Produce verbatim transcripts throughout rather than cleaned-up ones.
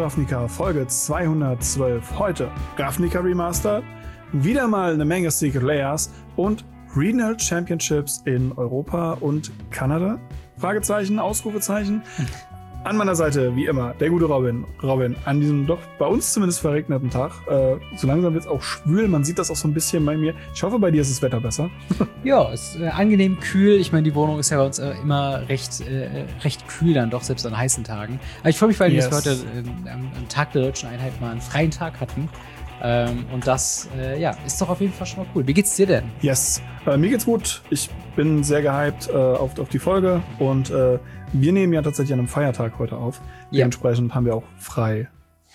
Ravnica Folge zweihundertzwölf. Heute Ravnica Remastered, wieder mal eine Menge Secret Layers und Regional Championships in Europa und Kanada? Fragezeichen, Ausrufezeichen. An meiner Seite, wie immer, der gute Robin. Robin, an diesem doch bei uns zumindest verregneten Tag. Äh, so langsam wird es auch schwül. Man sieht das auch so ein bisschen bei mir. Ich hoffe, bei dir ist das Wetter besser. Ja, es ist äh, angenehm kühl. Ich meine, die Wohnung ist ja bei uns äh, immer recht, äh, recht kühl dann doch, selbst an heißen Tagen. Aber ich freue mich, weil yes. wir heute äh, am, am Tag der Deutschen Einheit mal einen freien Tag hatten. Ähm, und das, äh, ja, ist doch auf jeden Fall schon mal cool. Wie geht's dir denn? Yes, äh, mir geht's gut. Ich bin sehr gehypt äh, auf, auf die Folge und äh, wir nehmen ja tatsächlich an einem Feiertag heute auf. Ja. Dementsprechend haben wir auch frei.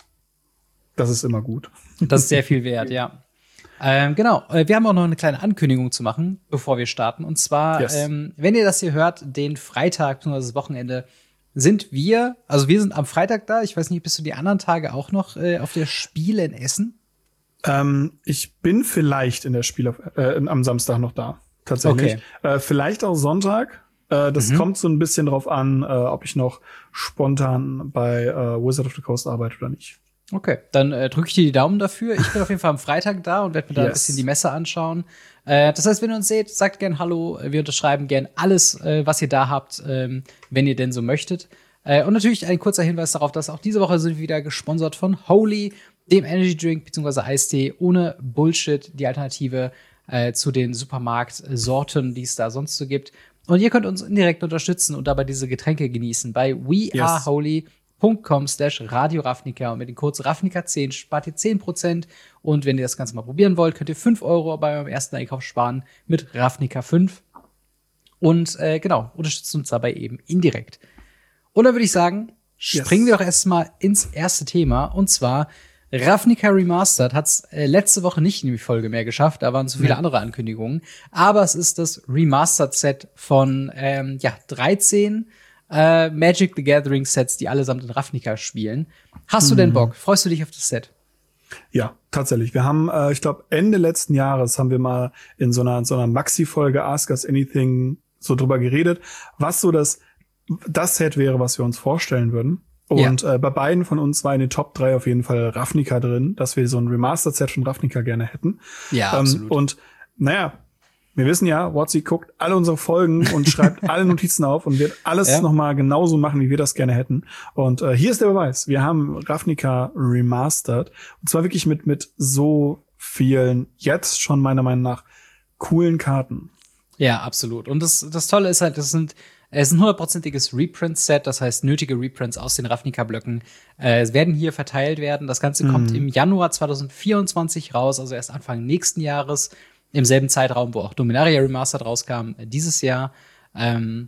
Das ist immer gut. Das ist sehr viel wert, ja. Ähm, genau, wir haben auch noch eine kleine Ankündigung zu machen, bevor wir starten. Und zwar, yes. ähm, wenn ihr das hier hört, den Freitag, bzw. das Wochenende, sind wir, also wir sind am Freitag da. Ich weiß nicht, bist du die anderen Tage auch noch äh, auf der Spiele in Essen? Ähm, ich bin vielleicht in der Spiel auf, äh, am Samstag noch da, tatsächlich. Okay. Äh, vielleicht auch Sonntag. Äh, das mhm. kommt so ein bisschen drauf an, äh, ob ich noch spontan bei äh, Wizard of the Coast arbeite oder nicht. Okay, dann äh, drücke ich dir die Daumen dafür. Ich bin auf jeden Fall am Freitag da und werde mir da yes. ein bisschen die Messe anschauen. Äh, das heißt, wenn ihr uns seht, sagt gern Hallo. Wir unterschreiben gern alles, äh, was ihr da habt, ähm, wenn ihr denn so möchtet. Äh, und natürlich ein kurzer Hinweis darauf, dass auch diese Woche sind wir wieder gesponsert von Holy, dem Energy Drink bzw. Eistee ohne Bullshit, die Alternative äh, zu den Supermarktsorten, die es da sonst so gibt. Und ihr könnt uns indirekt unterstützen und dabei diese Getränke genießen bei weareholy.com slash Radio Ravnica und mit dem Code Ravnica zehn spart ihr zehn Prozent. Und wenn ihr das Ganze mal probieren wollt, könnt ihr fünf Euro bei eurem ersten Einkauf sparen mit Ravnica fünf. Und äh, genau, unterstützt uns dabei eben indirekt. Und dann würde ich sagen, springen yes. wir doch erstmal ins erste Thema. Und zwar Ravnica Remastered hat es äh, letzte Woche nicht in die Folge mehr geschafft. Da waren zu viele ja. andere Ankündigungen. Aber es ist das Remastered-Set von ähm, ja dreizehn äh, Magic the Gathering Sets, die allesamt in Ravnica spielen. Hast mhm. du denn Bock? Freust du dich auf das Set? Ja, tatsächlich. Wir haben, äh, ich glaube, Ende letzten Jahres haben wir mal in so einer, in so einer Maxi-Folge Ask Us Anything so drüber geredet, was so das, das Set wäre, was wir uns vorstellen würden. Und ja. äh, bei beiden von uns war in den Top drei auf jeden Fall Ravnica drin, dass wir so ein Remastered-Set von Ravnica gerne hätten. Ja, ähm, absolut. Und naja, wir wissen ja, Watsi guckt alle unsere Folgen und schreibt alle Notizen auf und wird alles ja. nochmal genauso machen, wie wir das gerne hätten. Und äh, hier ist der Beweis. Wir haben Ravnica Remastered. Und zwar wirklich mit mit so vielen, jetzt schon meiner Meinung nach, coolen Karten. Ja, absolut. Und das, das Tolle ist halt, das sind Es ist ein hundertprozentiges Reprint-Set, das heißt nötige Reprints aus den Ravnica-Blöcken äh, es werden hier verteilt werden. Das Ganze mhm. kommt im Januar zwanzig vierundzwanzig raus, also erst Anfang nächsten Jahres, im selben Zeitraum, wo auch Dominaria Remastered rauskam, äh, dieses Jahr. Ähm,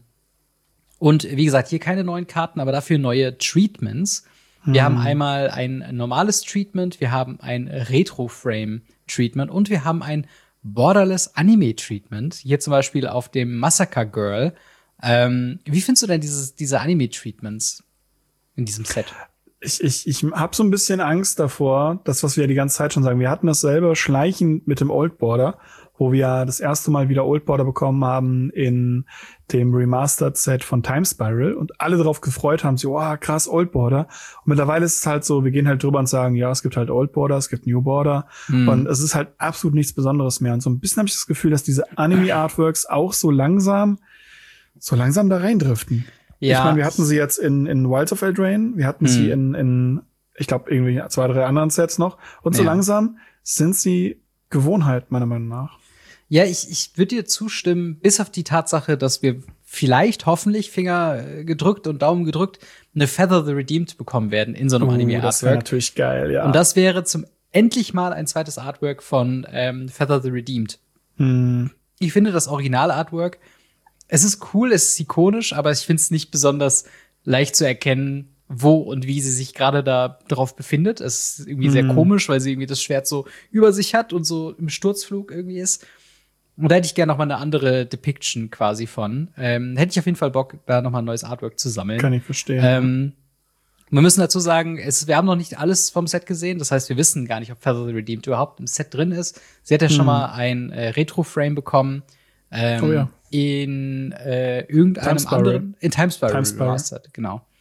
und wie gesagt, hier keine neuen Karten, aber dafür neue Treatments. Mhm. Wir haben einmal ein normales Treatment, wir haben ein Retro-Frame-Treatment und wir haben ein Borderless Anime-Treatment. Hier zum Beispiel auf dem Massacre Girl. Ähm, wie findest du denn dieses, diese Anime-Treatments in diesem Set? Ich, ich, ich habe so ein bisschen Angst davor, das, was wir die ganze Zeit schon sagen. Wir hatten das selber schleichend mit dem Old Border, wo wir das erste Mal wieder Old Border bekommen haben in dem Remastered-Set von Time Spiral und alle darauf gefreut haben, so, oh, krass, Old Border. Und mittlerweile ist es halt so, wir gehen halt drüber und sagen, ja, es gibt halt Old Border, es gibt New Border mhm. und es ist halt absolut nichts Besonderes mehr. Und so ein bisschen habe ich das Gefühl, dass diese Anime-Artworks auch so langsam so langsam da reindriften. Ja. Ich meine, wir hatten sie jetzt in, in Wilds of Eldraine, wir hatten hm. sie in, in, ich glaube, irgendwie zwei, drei anderen Sets noch. Und so ja. langsam sind sie Gewohnheit, meiner Meinung nach. Ja, ich, ich würde dir zustimmen, bis auf die Tatsache, dass wir vielleicht, hoffentlich, Finger gedrückt und Daumen gedrückt, eine Feather the Redeemed bekommen werden in so einem uh, Anime-Artwork. Das wäre natürlich geil, ja. Und das wäre zum endlich mal ein zweites Artwork von ähm, Feather the Redeemed. Hm. Ich finde das Original-Artwork, es ist cool, es ist ikonisch, aber ich finde es nicht besonders leicht zu erkennen, wo und wie sie sich gerade da drauf befindet. Es ist irgendwie mm. sehr komisch, weil sie irgendwie das Schwert so über sich hat und so im Sturzflug irgendwie ist. Und da hätte ich gerne noch mal eine andere Depiction quasi von. Ähm, hätte ich auf jeden Fall Bock, da noch mal ein neues Artwork zu sammeln. Kann ich verstehen. Ähm, wir müssen dazu sagen, es, wir haben noch nicht alles vom Set gesehen. Das heißt, wir wissen gar nicht, ob Feather the Redeemed überhaupt im Set drin ist. Sie hat ja mm. schon mal ein äh, Retro-Frame bekommen. Ähm, oh ja. in äh, irgendeinem Time anderen in Time Spiral Time Spiral. Remastered, genau.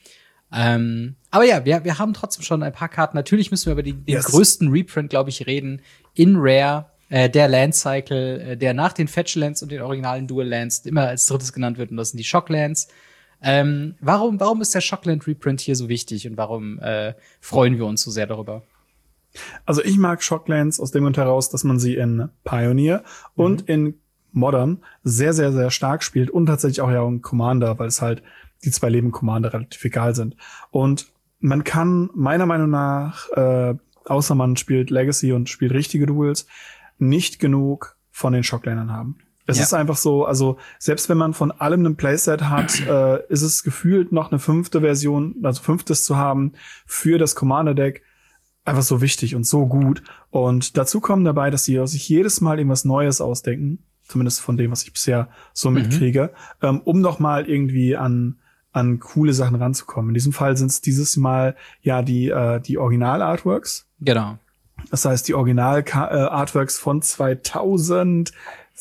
Ähm, aber ja, wir, wir haben trotzdem schon ein paar Karten. Natürlich müssen wir über die, den yes. größten Reprint, glaube ich, reden. In Rare, äh, der Land Cycle, äh, der nach den Fetch Lands und den originalen Dual Lands immer als drittes genannt wird. Und das sind die Shocklands. Ähm, warum, warum ist der Shockland Reprint hier so wichtig? Und warum äh, freuen wir uns so sehr darüber? Also ich mag Shocklands aus dem Grund heraus, dass man sie in Pioneer mhm. und in Modern sehr, sehr, sehr stark spielt. Und tatsächlich auch ja in Commander, weil es halt die zwei Leben Commander relativ egal sind. Und man kann meiner Meinung nach, äh, außer man spielt Legacy und spielt richtige Duels, nicht genug von den Shocklandern haben. Es ja. ist einfach so, also selbst wenn man von allem ein Playset hat, äh, ist es gefühlt noch eine fünfte Version, also fünftes zu haben für das Commander-Deck einfach so wichtig und so gut. Und dazu kommen dabei, dass sie sich jedes Mal irgendwas Neues ausdenken, zumindest von dem, was ich bisher so mitkriege, mhm. ähm, um noch mal irgendwie an an coole Sachen ranzukommen. In diesem Fall sind es dieses Mal ja die äh, die Original-Artworks. Genau. Das heißt, die Original-Artworks von zweitausendsechs,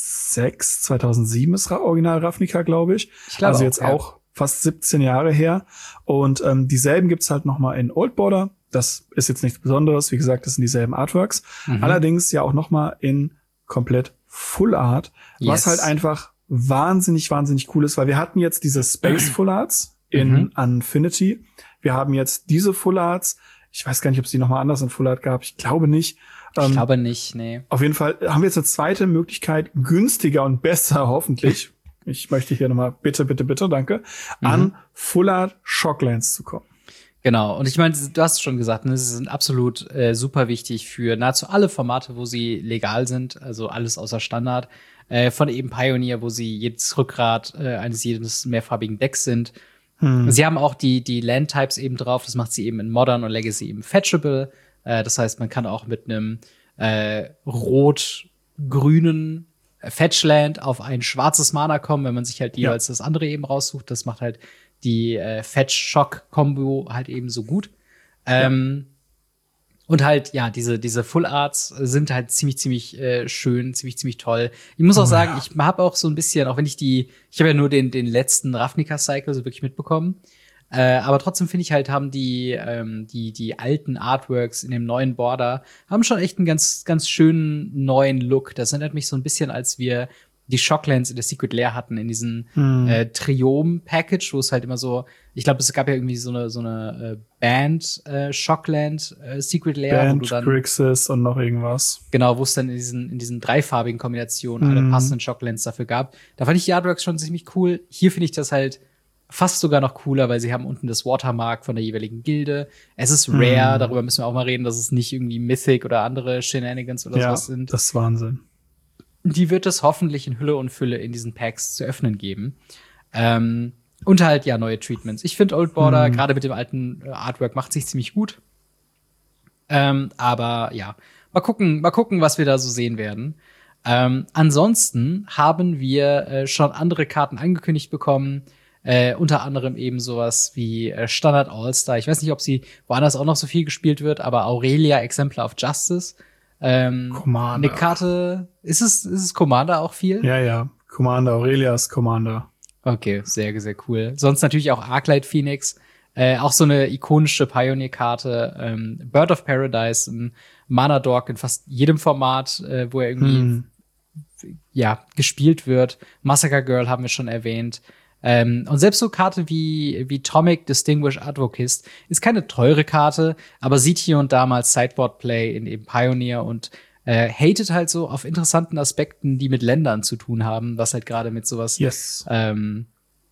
zweitausendsieben ist Original Ravnica, glaube ich. ich glaub also auch, jetzt ja. auch fast siebzehn Jahre her. Und ähm, dieselben gibt's halt noch mal in Old Border. Das ist jetzt nichts Besonderes. Wie gesagt, das sind dieselben Artworks. Mhm. Allerdings ja auch noch mal in komplett Full Art, yes. was halt einfach wahnsinnig, wahnsinnig cool ist, weil wir hatten jetzt diese Space Full Arts in mhm. Unfinity. Wir haben jetzt diese Full Arts. Ich weiß gar nicht, ob es die noch mal anders in Full Art gab. Ich glaube nicht. Ich ähm, glaube nicht, nee. Auf jeden Fall haben wir jetzt eine zweite Möglichkeit, günstiger und besser hoffentlich. Ich möchte hier noch mal bitte, bitte, bitte, danke, mhm. an Full Art Shocklands zu kommen. Genau. Und ich meine, du hast es schon gesagt, ne, sie sind absolut äh, super wichtig für nahezu alle Formate, wo sie legal sind. Also alles außer Standard. Äh, von eben Pioneer, wo sie jedes Rückgrat äh, eines jedes mehrfarbigen Decks sind. Hm. Sie haben auch die, die Land-Types eben drauf. Das macht sie eben in Modern und Legacy eben fetchable. Äh, das heißt, man kann auch mit einem äh, rot-grünen Fetchland auf ein schwarzes Mana kommen, wenn man sich halt jeweils ja. das andere eben raussucht. Das macht halt die äh, Fetch-Shock-Kombo halt eben so gut. Ähm, ja. Und halt, ja, diese, diese Full Arts sind halt ziemlich, ziemlich äh, schön, ziemlich, ziemlich toll. Ich muss auch oh, sagen, ja. ich habe auch so ein bisschen, auch wenn ich die, ich habe ja nur den, den letzten Ravnica-Cycle so wirklich mitbekommen. Äh, aber trotzdem finde ich halt, haben die, ähm, die, die alten Artworks in dem neuen Border, haben schon echt einen ganz, ganz schönen neuen Look. Das erinnert mich so ein bisschen, als wir die Shocklands in der Secret Lair hatten, in diesem hm. äh, Triom-Package, wo es halt immer so, ich glaube, es gab ja irgendwie so eine so eine äh, Band äh, Shockland äh, Secret Lair, Band, wo du dann Grixis und noch irgendwas. Genau, wo es dann in diesen in diesen dreifarbigen Kombinationen hm. alle passenden Shocklands dafür gab. Da fand ich die Artworks schon ziemlich cool. Hier finde ich das halt fast sogar noch cooler, weil sie haben unten das Watermark von der jeweiligen Gilde. Es ist rare, hm. darüber müssen wir auch mal reden, dass es nicht irgendwie Mythic oder andere Shenanigans oder ja, sowas sind. Das ist Wahnsinn. Die wird es hoffentlich in Hülle und Fülle in diesen Packs zu öffnen geben. Ähm, und halt, ja, neue Treatments. Ich finde Old Border, hm. gerade mit dem alten Artwork, macht sich ziemlich gut. Ähm, aber ja, mal gucken, mal gucken, was wir da so sehen werden. Ähm, ansonsten haben wir äh, schon andere Karten angekündigt bekommen. Äh, unter anderem eben sowas wie äh, Standard All-Star. Ich weiß nicht, ob sie woanders auch noch so viel gespielt wird, aber Aurelia, Exemplar of Justice. Ähm, Commander. Eine Karte, ist es, ist es Commander auch viel? Ja, ja. Commander, Aurelias Commander. Okay, sehr, sehr cool. Sonst natürlich auch Arclight Phoenix. Äh, auch so eine ikonische Pioneer-Karte. Ähm, Bird of Paradise, ein Mana-Dork in fast jedem Format, äh, wo er irgendwie, hm. ja, gespielt wird. Massacre Girl haben wir schon erwähnt. Ähm, und selbst so Karte wie, wie Tomic Distinguished Advocist ist keine teure Karte, aber sieht hier und da mal Sideboard-Play in eben Pioneer und äh, hatet halt so auf interessanten Aspekten, die mit Ländern zu tun haben, was halt gerade mit sowas yes. ähm,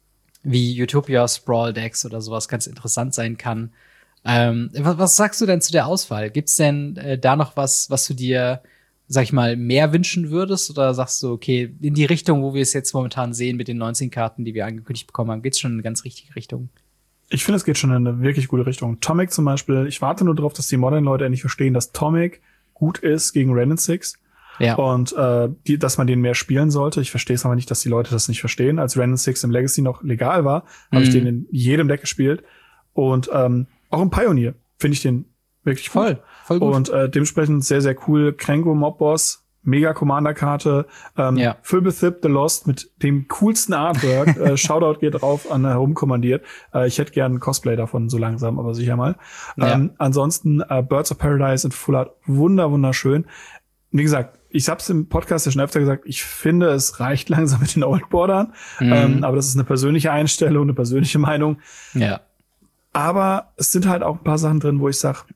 wie Utopia Sprawl Decks oder sowas ganz interessant sein kann. Ähm, was, was sagst du denn zu der Auswahl? Gibt's denn äh, da noch was, was du dir, sag ich mal, mehr wünschen würdest? Oder sagst du, okay, in die Richtung, wo wir es jetzt momentan sehen mit den neunzehn Karten, die wir angekündigt bekommen haben, geht's schon in eine ganz richtige Richtung? Ich finde, es geht schon in eine wirklich gute Richtung. Tomic zum Beispiel, ich warte nur darauf, dass die Modern-Leute endlich verstehen, dass Tomic gut ist gegen Ren and Six. Ja. Und äh, die, dass man den mehr spielen sollte. Ich verstehe es aber nicht, dass die Leute das nicht verstehen. Als Ren and Six im Legacy noch legal war, mhm. habe ich den in jedem Deck gespielt. Und ähm, auch im Pioneer finde ich den wirklich voll, gut. voll gut. Und äh, dementsprechend sehr, sehr cool. Krenko Mobboss Mega Commander-Karte. Ähm, ja. Philbithip the Lost mit dem coolsten Artwork. äh, Shoutout geht drauf an herumkommandiert. Äh, ich hätte gern ein Cosplay davon, so langsam, aber sicher mal. Ja. Ähm, ansonsten äh, Birds of Paradise in Full Art. Wunder, wunderschön. Wie gesagt, ich hab's im Podcast ja schon öfter gesagt, ich finde, es reicht langsam mit den Oldboardern. Mhm. Ähm, aber das ist eine persönliche Einstellung, eine persönliche Meinung. Ja. Aber es sind halt auch ein paar Sachen drin, wo ich sage,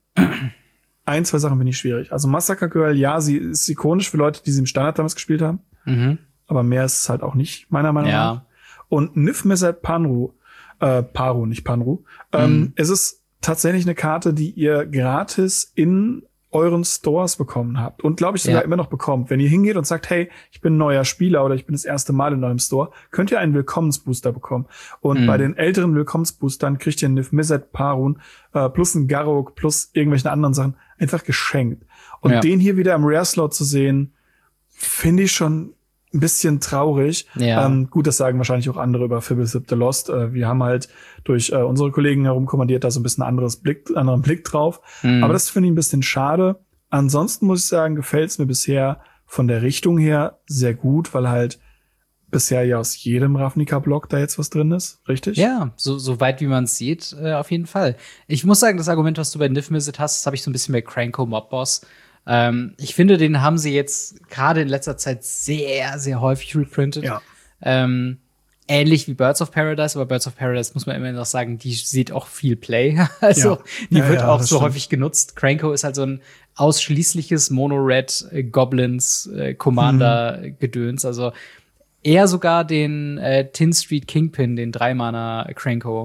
ein, zwei Sachen finde ich schwierig. Also Massacre Girl, ja, sie ist ikonisch für Leute, die sie im Standard damals gespielt haben. Mhm. Aber mehr ist es halt auch nicht, meiner Meinung ja. nach. Und Nif Mizzet Panru, äh, Paru, nicht Panru. Mhm. Ähm, es ist tatsächlich eine Karte, die ihr gratis in euren Stores bekommen habt und glaube ich sogar ja. immer noch bekommt. Wenn ihr hingeht und sagt, hey, ich bin ein neuer Spieler oder ich bin das erste Mal in eurem Store, könnt ihr einen Willkommensbooster bekommen. Und mhm. bei den älteren Willkommensboostern kriegt ihr einen Nif Mizzet Parun äh, plus einen Garruk plus irgendwelchen anderen Sachen einfach geschenkt. Und ja. den hier wieder im Rare-Slot zu sehen, finde ich schon ein bisschen traurig. Ja. Ähm, gut, das sagen wahrscheinlich auch andere über Philbithip the Lost. Äh, wir haben halt durch äh, unsere Kollegen herumkommandiert da so ein bisschen anderes Blick, anderen Blick drauf. Mhm. Aber das finde ich ein bisschen schade. Ansonsten muss ich sagen, gefällt es mir bisher von der Richtung her sehr gut, weil halt bisher ja aus jedem Ravnica-Block da jetzt was drin ist, richtig? Ja, so, so weit wie man es sieht, äh, auf jeden Fall. Ich muss sagen, das Argument, was du bei Nif Mizzet hast, das habe ich so ein bisschen bei Cranko Mob Boss. Ähm, ich finde, den haben sie jetzt gerade in letzter Zeit sehr, sehr häufig reprintet. Ja. Ähm, ähnlich wie Birds of Paradise, aber Birds of Paradise muss man immer noch sagen, die sieht auch viel Play. Also ja. die ja, wird ja, auch so stimmt. häufig genutzt. Cranko ist halt so ein ausschließliches Mono-Red äh, Goblins äh, Commander-Gedöns. Also eher sogar den äh, Tin Street Kingpin, den drei-Mana Cranko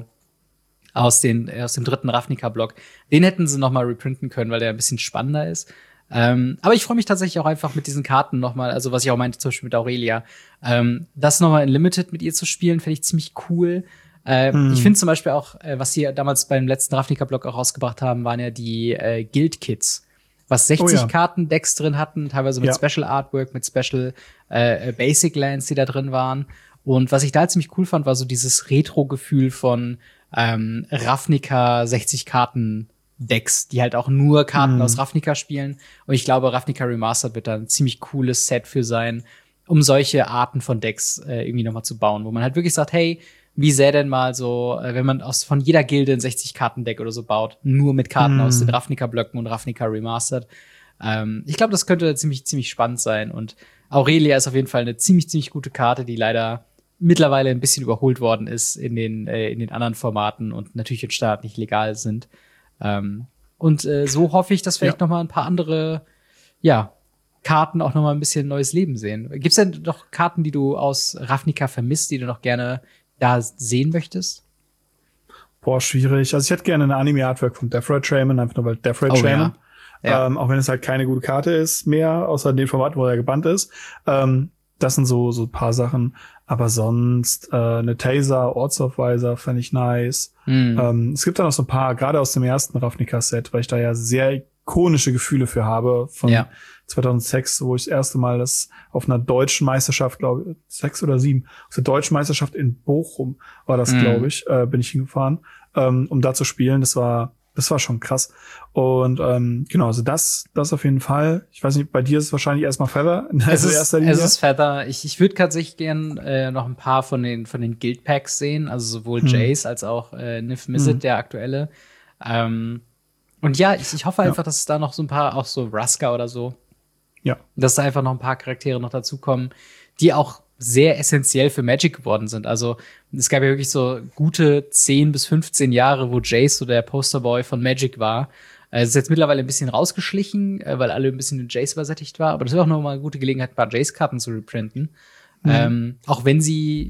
aus, den, aus dem dritten Ravnica-Block. Den hätten sie noch mal reprinten können, weil der ein bisschen spannender ist. Ähm, aber ich freue mich tatsächlich auch einfach mit diesen Karten noch mal, also was ich auch meinte, zum Beispiel mit Aurelia, ähm, das noch mal in Limited mit ihr zu spielen, finde ich ziemlich cool. Äh, hm. Ich finde zum Beispiel auch, äh, was sie damals beim letzten Ravnica-Block auch rausgebracht haben, waren ja die äh, Guild-Kits, was sechzig oh, ja. Karten-Decks drin hatten, teilweise mit ja. Special Artwork, mit Special äh, Basic Lands, die da drin waren. Und was ich da halt ziemlich cool fand, war so dieses Retro-Gefühl von ähm, Ravnica sechzig Karten Decks, die halt auch nur Karten mhm. aus Ravnica spielen. Und ich glaube, Ravnica Remastered wird da ein ziemlich cooles Set für sein, um solche Arten von Decks äh, irgendwie noch mal zu bauen, wo man halt wirklich sagt, hey, wie sähe denn mal so, äh, wenn man aus von jeder Gilde ein sechzig Karten Deck oder so baut, nur mit Karten mhm. aus den Ravnica Blöcken und Ravnica Remastered. Ähm, ich glaube, das könnte ziemlich ziemlich spannend sein. Und Aurelia ist auf jeden Fall eine ziemlich ziemlich gute Karte, die leider mittlerweile ein bisschen überholt worden ist in den äh, in den anderen Formaten und natürlich in Standard nicht legal sind. Ähm, und äh, so hoffe ich, dass vielleicht ja. noch mal ein paar andere, ja, Karten auch noch mal ein bisschen neues Leben sehen. Gibt's denn noch Karten, die du aus Ravnica vermisst, die du noch gerne da sehen möchtest? Boah, schwierig. Also ich hätte gerne ein Anime-Artwork von Death Ray Shaman, einfach nur weil Death Ray oh, Shaman. Ja. Ja. Ähm, auch wenn es halt keine gute Karte ist mehr, außer dem Format, wo er gebannt ist. Ähm, das sind so so ein paar Sachen. Aber sonst äh, eine Taser, Ortsaufweiser fände ich nice. Mhm. Ähm, es gibt da noch so ein paar, gerade aus dem ersten Ravnica-Set, weil ich da ja sehr ikonische Gefühle für habe von ja. zweitausendsechs, wo ich das erste Mal das auf einer deutschen Meisterschaft, glaube ich, sechs oder sieben, auf der deutschen Meisterschaft in Bochum war das, mhm. glaube ich, äh, bin ich hingefahren, ähm, um da zu spielen. Das war Das war schon krass. Und ähm, genau, also das das auf jeden Fall. Ich weiß nicht, bei dir ist es wahrscheinlich erstmal Feather in es ist, erster Linie. Es ist Feather. Ich, ich würde tatsächlich gern äh, noch ein paar von den von den Guild Packs sehen, also sowohl hm. Jace als auch äh, Nif Mizzet, hm. der aktuelle. Ähm, und ja, ich, ich hoffe einfach, ja. dass es da noch so ein paar, auch so Ruska oder so, ja, dass da einfach noch ein paar Charaktere noch dazukommen, die auch sehr essentiell für Magic geworden sind. Also es gab ja wirklich so gute zehn bis fünfzehn Jahre, wo Jace so der Posterboy von Magic war. Es ist jetzt mittlerweile ein bisschen rausgeschlichen, weil alle ein bisschen in Jace übersättigt war. Aber das wäre auch noch mal eine gute Gelegenheit, ein paar Jace-Karten zu reprinten. Mhm. Ähm, auch wenn sie,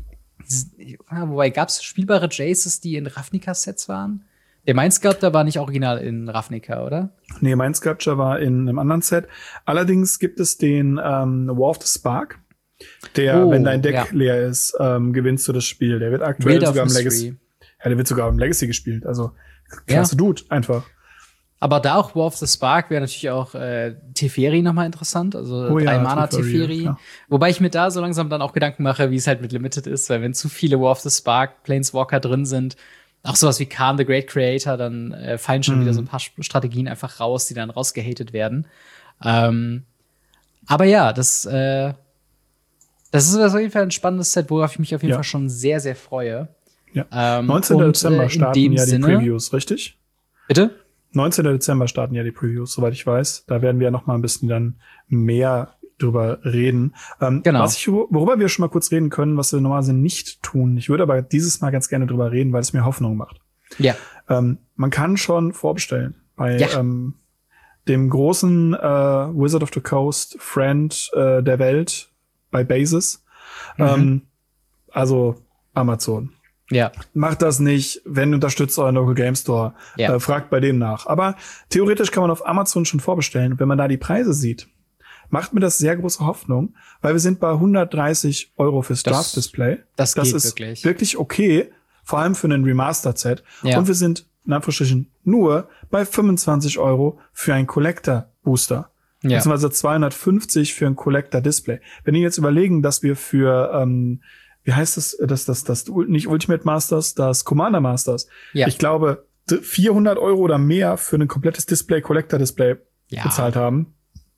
ja, wobei gab es spielbare Jaces, die in Ravnica-Sets waren? Der Mindsculptor war nicht original in Ravnica, oder? Nee, Mindsculptor war in einem anderen Set. Allerdings gibt es den ähm, War of the Spark. Der, oh, wenn dein Deck ja. leer ist, ähm, gewinnst du das Spiel. Der wird aktuell Wild sogar im Legacy. Ja, der wird sogar im Legacy gespielt. Also klasse ja. Dude, einfach. Aber da auch War of the Spark wäre natürlich auch äh, Teferi nochmal interessant. Also oh, drei ja, Mana Teferi. Ja. Wobei ich mir da so langsam dann auch Gedanken mache, wie es halt mit Limited ist, weil wenn zu viele War of the Spark Planeswalker drin sind, auch sowas wie Khan the Great Creator, dann äh, fallen schon mhm. wieder so ein paar Strategien einfach raus, die dann rausgehatet werden. Ähm, Aber ja, das, äh, das ist auf jeden Fall ein spannendes Set, worauf ich mich auf jeden ja. Fall schon sehr, sehr freue. Ja. Ähm, neunzehnten Dezember äh, starten ja die Sinne, Previews, richtig? Bitte? neunzehnten Dezember starten ja die Previews, soweit ich weiß. Da werden wir ja noch mal ein bisschen dann mehr drüber reden. Ähm, genau. Was ich, worüber wir schon mal kurz reden können, was wir normalerweise nicht tun. Ich würde aber dieses Mal ganz gerne drüber reden, weil es mir Hoffnung macht. Ja. Ähm, man kann schon vorbestellen bei ja. ähm, dem großen äh, Wizard of the Coast Friend äh, der Welt bei Basis. Mhm. Ähm, also Amazon. Ja. Macht das nicht, wenn unterstützt euren Local Game Store. Ja. Äh, fragt bei dem nach. Aber theoretisch kann man auf Amazon schon vorbestellen. Und wenn man da die Preise sieht, macht mir das sehr große Hoffnung, weil wir sind bei hundertdreißig Euro fürs Draft-Display. Das, das, das geht ist wirklich. wirklich okay, vor allem für einen Remastered-Set. Ja. Und wir sind in Anführungsstrichen nur bei fünfundzwanzig Euro für ein Collector-Booster. Ja. Beziehungsweise zweihundertfünfzig für ein Collector-Display. Wenn wir jetzt überlegen, dass wir für ähm, wie heißt das, das, das, das, das nicht Ultimate Masters, das Commander Masters. Ja. Ich glaube, vierhundert Euro oder mehr für ein komplettes Display, Collector-Display ja. bezahlt haben.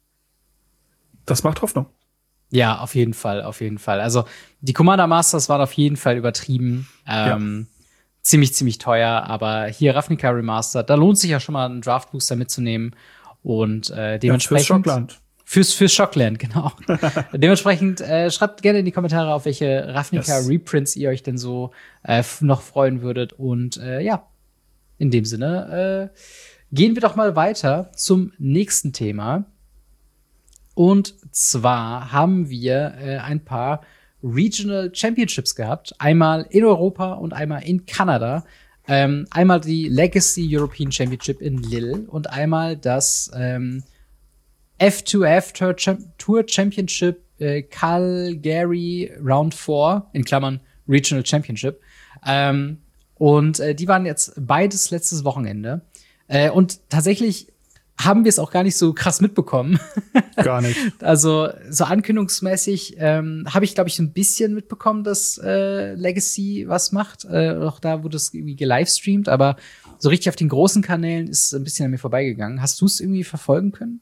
Das macht Hoffnung. Ja, auf jeden Fall, auf jeden Fall. Also, die Commander Masters waren auf jeden Fall übertrieben. Ähm, ja. Ziemlich, ziemlich teuer. Aber hier Ravnica Remastered, da lohnt sich ja schon mal einen Draft Booster mitzunehmen. Und äh, dementsprechend. Ja, fürs Schockland. Fürs, fürs Shockland, genau. Dementsprechend äh, schreibt gerne in die Kommentare, auf welche Ravnica-Reprints yes. ihr euch denn so äh, noch freuen würdet. Und äh, ja, in dem Sinne äh, gehen wir doch mal weiter zum nächsten Thema. Und zwar haben wir äh, ein paar Regional Championships gehabt. Einmal in Europa und einmal in Kanada. Ähm, einmal die Legacy European Championship in Lille und einmal das ähm, F zwei F Tour Championship äh, Calgary Round vier, in Klammern Regional Championship. Ähm, und äh, die waren jetzt beides letztes Wochenende. Äh, und tatsächlich haben wir es auch gar nicht so krass mitbekommen. Gar nicht. Also so ankündigungsmäßig ähm, habe ich, glaube ich, ein bisschen mitbekommen, dass äh, Legacy was macht. Äh, auch da wurde es irgendwie gelivestreamt. Aber so richtig auf den großen Kanälen ist es ein bisschen an mir vorbeigegangen. Hast du es irgendwie verfolgen können?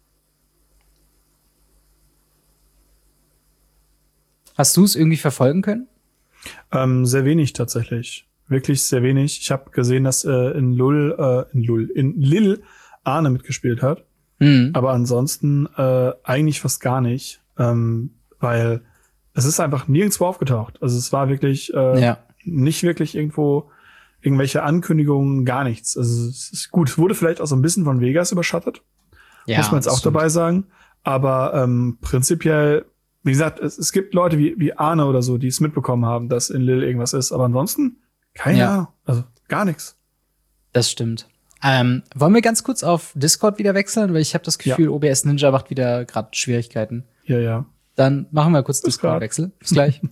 Hast du es irgendwie verfolgen können? Ähm, sehr wenig tatsächlich. Wirklich sehr wenig. Ich habe gesehen, dass äh, in Lull, äh, in Lull, in Lille Arne mitgespielt hat. Mhm. Aber ansonsten äh, eigentlich fast gar nicht. Ähm, weil es ist einfach nirgendwo aufgetaucht. Also es war wirklich äh, ja. nicht wirklich irgendwo irgendwelche Ankündigungen, gar nichts. Also es ist gut. Es wurde vielleicht auch so ein bisschen von Vegas überschattet. Ja, muss man jetzt auch stimmt. dabei sagen. Aber ähm, prinzipiell, wie gesagt, es, es gibt Leute wie, wie Arne oder so, die es mitbekommen haben, dass in Lille irgendwas ist. Aber ansonsten keine ja. Ahnung. Also gar nichts. Das stimmt. Ähm, wollen wir ganz kurz auf Discord wieder wechseln? Weil ich habe das Gefühl, ja. O B S Ninja macht wieder gerade Schwierigkeiten. Ja, ja. Dann machen wir kurz Discord-Wechsel. Bis gleich.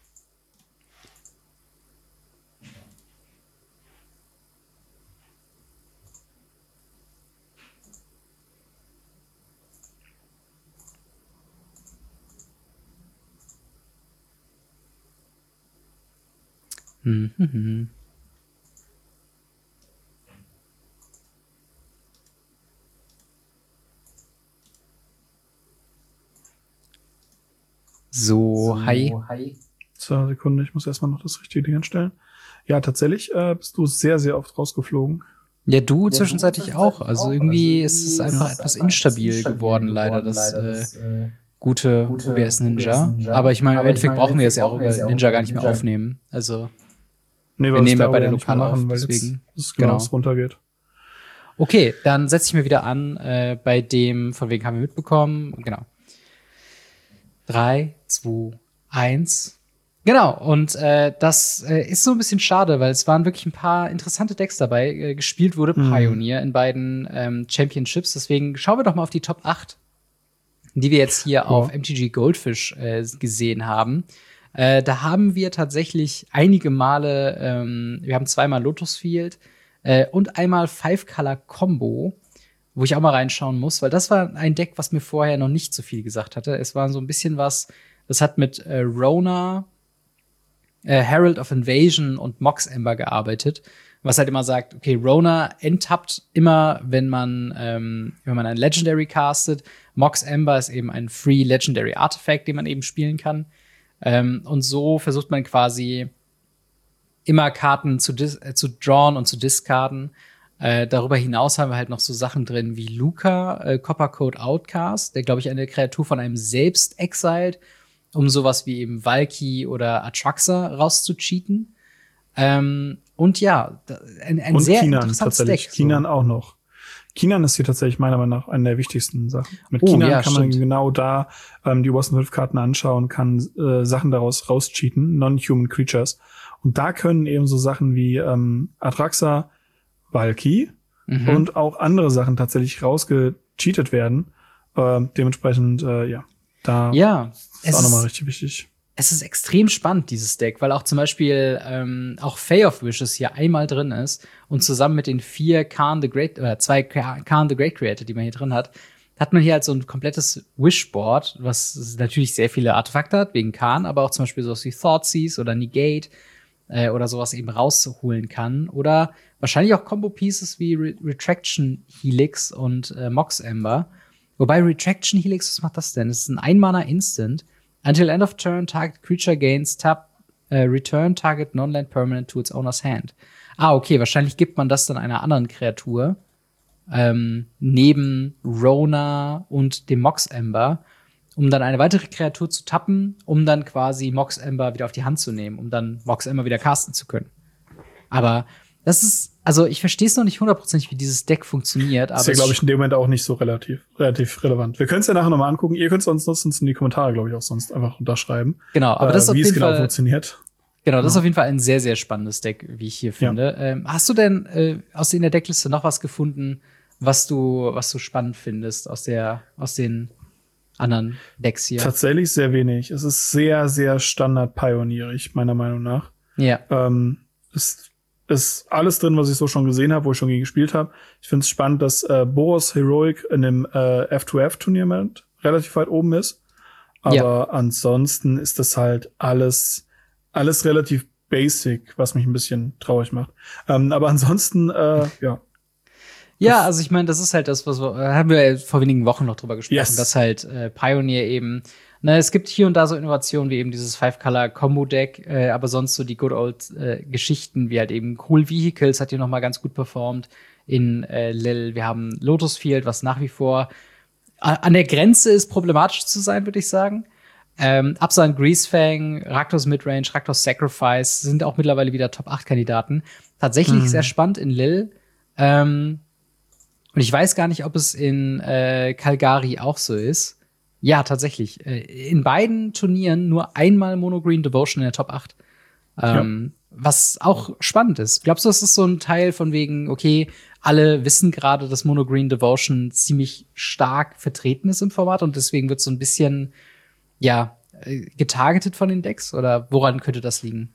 Mhm. So, so, hi. hi. Zwei Sekunden, ich muss erstmal noch das richtige Ding anstellen. Ja, tatsächlich äh, bist du sehr, sehr oft rausgeflogen. Ja, du ja, zwischenzeitlich du auch. Also irgendwie also ist es einfach etwas instabil, instabil geworden, leider, das, leider, das äh, gute, gute O B S Ninja. Ninja. Aber ich meine, im Endeffekt brauchen wir es ja auch, weil Ninja gar nicht mehr aufnehmen. Also, nee, wir nehmen ja bei der Lokal auf, deswegen. Jetzt, genau, genau. es runtergeht. Okay, dann setze ich mir wieder an, äh, bei dem, von wegen haben wir mitbekommen, genau. Drei, zwei, eins. Genau, und äh, das äh, ist so ein bisschen schade, weil es waren wirklich ein paar interessante Decks dabei. Äh, gespielt wurde mhm. Pioneer in beiden ähm, Championships. Deswegen schauen wir doch mal auf die Top acht, die wir jetzt hier oh. auf M T G Goldfish äh, gesehen haben. Äh, da haben wir tatsächlich einige Male, ähm, wir haben zweimal Lotus Field äh, und einmal Five-Color-Combo, wo ich auch mal reinschauen muss, weil das war ein Deck, was mir vorher noch nicht so viel gesagt hatte. Es war so ein bisschen was, das hat mit äh, Rona, äh, Herald of Invasion und Mox Ember gearbeitet, was halt immer sagt, okay, Rona enttappt immer, wenn man ähm, wenn man ein Legendary castet, Mox Amber ist eben ein Free Legendary Artifact, den man eben spielen kann. Ähm, und so versucht man quasi immer Karten zu, dis- äh, zu drawn und zu discarden. Äh, darüber hinaus haben wir halt noch so Sachen drin wie Luca, äh, Coppercoat Outcast, der, glaube ich, eine Kreatur von einem selbst exiled, um sowas wie eben Valky oder Atraxa rauszucheaten. Ähm, und ja, ein, ein und sehr Kinan, interessantes tatsächlich. Deck. So. Kinan auch noch. Kinan ist hier tatsächlich meiner Meinung nach eine der wichtigsten Sachen. Mit Oh, Kinan ja, kann man stimmt. genau da ähm, die obersten fünf Karten anschauen, kann äh, Sachen daraus rauscheaten, Non-Human Creatures. Und da können eben so Sachen wie ähm, Atraxa, Valky Mhm. und auch andere Sachen tatsächlich rausgecheatet werden. Äh, dementsprechend, äh, ja, da Ja, ist es auch nochmal ist, richtig wichtig. es ist extrem spannend, dieses Deck, weil auch zum Beispiel ähm, auch Fay of Wishes hier einmal drin ist und zusammen mit den vier Khan the Great, oder zwei Khan the Great Creator, die man hier drin hat, hat man hier halt so ein komplettes Wishboard, was natürlich sehr viele Artefakte hat, wegen Khan, aber auch zum Beispiel sowas wie Thoughtseize oder Negate äh, oder sowas eben rausholen kann. Oder wahrscheinlich auch Combo-Pieces wie Re Retraction Helix und äh, Mox Amber. Wobei Retraction Helix, was macht das denn? Das ist ein Ein-Mana-Instant. Until end of turn, target creature gains tap, uh, return target non-land permanent to its owner's hand. Ah, okay, wahrscheinlich gibt man das dann einer anderen Kreatur. Ähm, neben Rona und dem Mox Amber, um dann eine weitere Kreatur zu tappen, um dann quasi Mox Amber wieder auf die Hand zu nehmen, um dann Mox Amber wieder casten zu können. Aber das ist, also ich verstehe es noch nicht hundertprozentig, wie dieses Deck funktioniert. Aber ist ja, glaube ich, in dem Moment auch nicht so relativ, relativ relevant. Wir können es ja nachher nochmal angucken. Ihr könnt es uns sonst in die Kommentare, glaube ich, auch sonst einfach unterschreiben. Genau, aber äh, das ist auf wie es jeden genau Fall funktioniert. Genau, das ist Genau. auf jeden Fall ein sehr, sehr spannendes Deck, wie ich hier finde. Ja. Ähm, hast du denn äh, aus in der Deckliste noch was gefunden, was du, was du spannend findest aus der, aus den anderen Decks hier? Tatsächlich sehr wenig. Es ist sehr, sehr standard-pionierig, meiner Meinung nach. Ja. Ähm, es ist alles drin, was ich so schon gesehen habe, wo ich schon gegen gespielt habe. Ich finde es spannend, dass äh, Boros Heroic in dem äh, F zwei F-Turnier relativ weit oben ist. Aber ja. ansonsten ist das halt alles, alles relativ basic, was mich ein bisschen traurig macht. Ähm, aber ansonsten, äh, ja. Ja, also ich meine, das ist halt das, was wir, haben wir ja vor wenigen Wochen noch drüber gesprochen, yes. dass halt äh, Pioneer eben, ne, es gibt hier und da so Innovationen wie eben dieses Five-Color-Combo-Deck, äh, aber sonst so die good old äh, Geschichten, wie halt eben Cool Vehicles hat hier noch mal ganz gut performt in äh, Lil. Wir haben Lotus Field, was nach wie vor an der Grenze ist, problematisch zu sein, würde ich sagen. Ähm, Absan Greasefang, Rakdos Midrange, Rakdos Sacrifice sind auch mittlerweile wieder Top acht Kandidaten. Tatsächlich mhm. sehr spannend in Lil. Ähm, und ich weiß gar nicht, ob es in äh, Calgary auch so ist. Ja, tatsächlich. Äh, in beiden Turnieren nur einmal Monogreen Devotion in der Top acht. Ähm, ja. Was auch spannend ist. Glaubst du, das ist so ein Teil von wegen, okay, alle wissen gerade, dass Monogreen Devotion ziemlich stark vertreten ist im Format und deswegen wird so ein bisschen, ja, getargetet von den Decks? Oder woran könnte das liegen?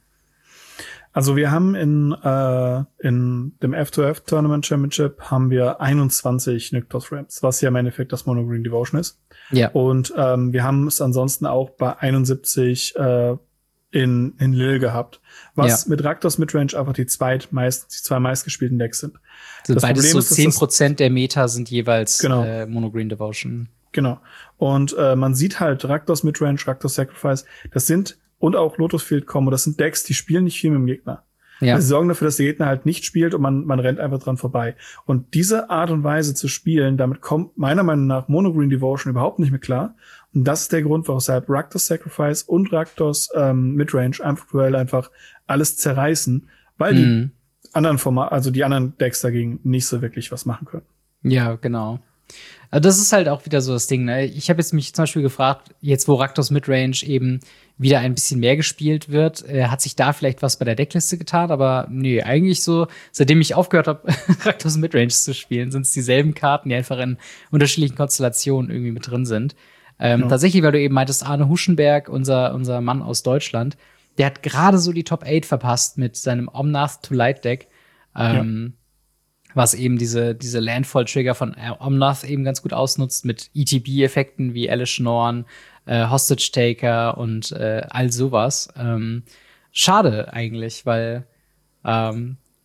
Also wir haben in äh, in dem F zwei F Tournament Championship haben wir einundzwanzig Nykthos Ramps, was ja im Endeffekt das Monogreen Devotion ist. Ja. Und ähm, wir haben es ansonsten auch bei einundsiebzig äh, in in Lil gehabt, was ja. mit Rakdos Midrange einfach die zweitmeist die zwei meistgespielten Decks sind. Also das beides Problem so ist, zehn Prozent der Meta sind jeweils genau. äh, Monogreen Devotion. Genau. Und äh, man sieht halt Rakdos Midrange, Rakdos Sacrifice, das sind und auch Lotus Field Combo, das sind Decks, die spielen nicht viel mit dem Gegner. Ja. Sie sorgen dafür, dass der Gegner halt nicht spielt und man man rennt einfach dran vorbei. Und diese Art und Weise zu spielen, damit kommt meiner Meinung nach Monogreen Devotion überhaupt nicht mehr klar. Und das ist der Grund, weshalb Rakdos Sacrifice und Rakdos ähm, Midrange einfach duell einfach alles zerreißen, weil mhm. die anderen Format, also die anderen Decks dagegen nicht so wirklich was machen können. Ja, genau. Also das ist halt auch wieder so das Ding, ne? Ich habe jetzt mich zum Beispiel gefragt, jetzt wo Rakdos Midrange eben wieder ein bisschen mehr gespielt wird, äh, hat sich da vielleicht was bei der Deckliste getan? Aber nee, eigentlich so, seitdem ich aufgehört habe, Rakdos Midrange zu spielen, sind es dieselben Karten, die einfach in unterschiedlichen Konstellationen irgendwie mit drin sind. Ähm, ja. Tatsächlich, weil du eben meintest, Arne Huschenberg, unser, unser Mann aus Deutschland, der hat gerade so die Top acht verpasst mit seinem Omnath to Light Deck. Ähm, ja. Was eben diese, diese Landfall-Trigger von Omnath eben ganz gut ausnutzt mit E T B-Effekten wie Alice Norn, äh, Hostage Taker und äh, all sowas. Ähm, schade eigentlich, weil ähm,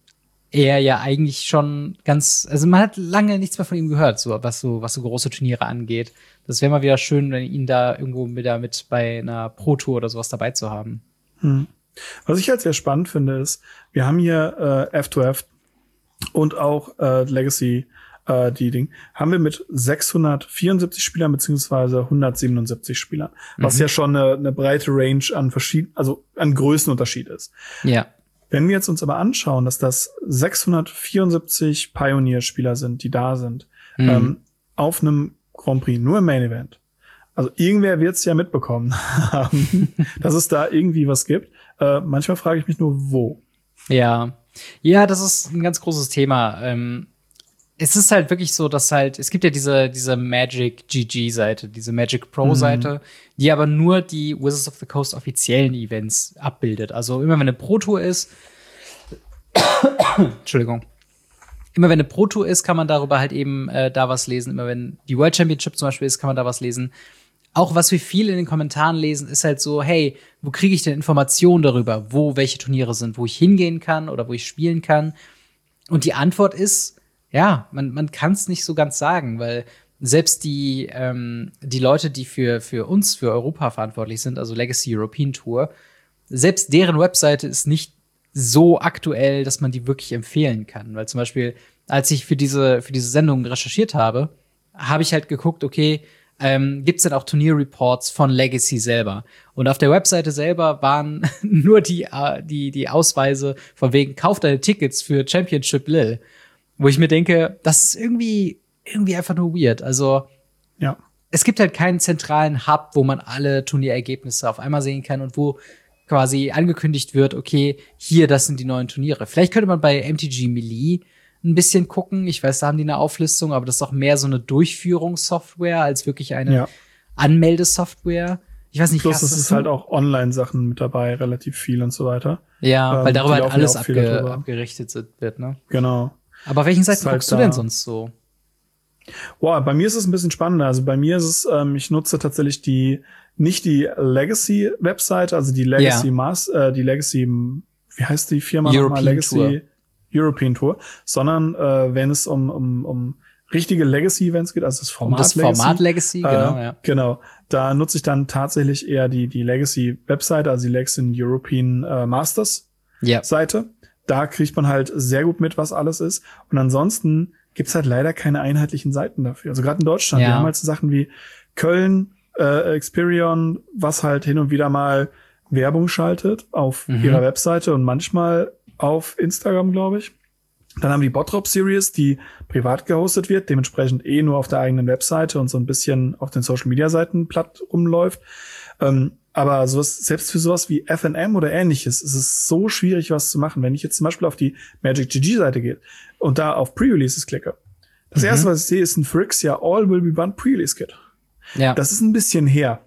er ja eigentlich schon ganz, also man hat lange nichts mehr von ihm gehört, so was so, was so große Turniere angeht. Das wäre mal wieder schön, wenn ihn da irgendwo mit, da mit bei einer Pro-Tour oder sowas dabei zu haben. Hm. Was ich halt sehr spannend finde, ist, wir haben hier äh, F zwei F und auch äh, Legacy, äh, die Ding, haben wir mit sechshundertvierundsiebzig Spielern beziehungsweise hundertsiebenundsiebzig Spielern, mhm. was ja schon eine, eine breite Range an verschiedenen, also an Größenunterschied ist. Ja. Wenn wir jetzt uns aber anschauen, dass das sechshundertvierundsiebzig Pioneer-Spieler sind, die da sind, mhm. ähm, auf einem Grand Prix, nur im Main Event. Also irgendwer wird es ja mitbekommen haben, dass es da irgendwie was gibt. Äh, manchmal frage ich mich nur, wo. Ja, ja, das ist ein ganz großes Thema. Ähm, es ist halt wirklich so, dass halt, es gibt ja diese, diese Magic G G-Seite, diese Magic Pro-Seite, mhm. die aber nur die Wizards of the Coast offiziellen Events abbildet. Also immer wenn eine Pro-Tour ist, Entschuldigung, immer wenn eine Pro-Tour ist, kann man darüber halt eben äh, da was lesen. Immer wenn die World Championship zum Beispiel ist, kann man da was lesen. Auch was wir viel in den Kommentaren lesen, ist halt so, hey, wo kriege ich denn Informationen darüber, wo welche Turniere sind, wo ich hingehen kann oder wo ich spielen kann? Und die Antwort ist, ja, man, man kann es nicht so ganz sagen, weil selbst die, ähm, die Leute, die für, für uns, für Europa verantwortlich sind, also Legacy European Tour, selbst deren Webseite ist nicht so aktuell, dass man die wirklich empfehlen kann. Weil zum Beispiel, als ich für diese, für diese Sendung recherchiert habe, habe ich halt geguckt, okay, ähm, gibt's denn auch Turnierreports von Legacy selber? Und auf der Webseite selber waren nur die, äh, die, die Ausweise von wegen, kauf deine Tickets für Championship Lille. Wo ich mir denke, das ist irgendwie, irgendwie einfach nur weird. Also, ja. Es gibt halt keinen zentralen Hub, wo man alle Turnierergebnisse auf einmal sehen kann und wo quasi angekündigt wird, okay, hier, das sind die neuen Turniere. Vielleicht könnte man bei M T G Melee ein bisschen gucken. Ich weiß, da haben die eine Auflistung, aber das ist auch mehr so eine Durchführungssoftware als wirklich eine ja. Anmeldesoftware. Ich weiß nicht, Plus, es ist halt auch Online-Sachen mit dabei, relativ viel und so weiter. Ja, ähm, weil darüber halt alles abge- abgerichtet wird, ne? Genau. Aber welchen Seiten halt guckst du denn sonst so? Boah, bei mir ist es ein bisschen spannender. Also bei mir ist es, ähm, ich nutze tatsächlich die, nicht die Legacy-Webseite, also die Legacy ja. Mass, äh, die Legacy, wie heißt die Firma nochmal? Legacy Tour. European Tour, sondern äh, wenn es um, um, um richtige Legacy-Events geht, also das Format Legacy. Um das Format Legacy, Legacy genau, äh, ja. Genau. Da nutze ich dann tatsächlich eher die, die Legacy-Webseite, also die Legacy European äh, Masters ja. Seite. Da kriegt man halt sehr gut mit, was alles ist. Und ansonsten gibt's halt leider keine einheitlichen Seiten dafür. Also gerade in Deutschland, ja. wir haben halt so Sachen wie Köln, äh, Experion, was halt hin und wieder mal Werbung schaltet auf mhm. ihrer Webseite und manchmal auf Instagram, glaube ich. Dann haben die Bottrop Series, die privat gehostet wird, dementsprechend eh nur auf der eigenen Webseite und so ein bisschen auf den Social-Media-Seiten platt rumläuft. Ähm, aber sowas, selbst für sowas wie F N M oder ähnliches ist es so schwierig, was zu machen. Wenn ich jetzt zum Beispiel auf die Magic G G-Seite gehe und da auf Pre-Releases klicke, das mhm. erste, was ich sehe, ist ein Phyrexia All Will Be One Pre-Release-Kit. Ja. Das ist ein bisschen her.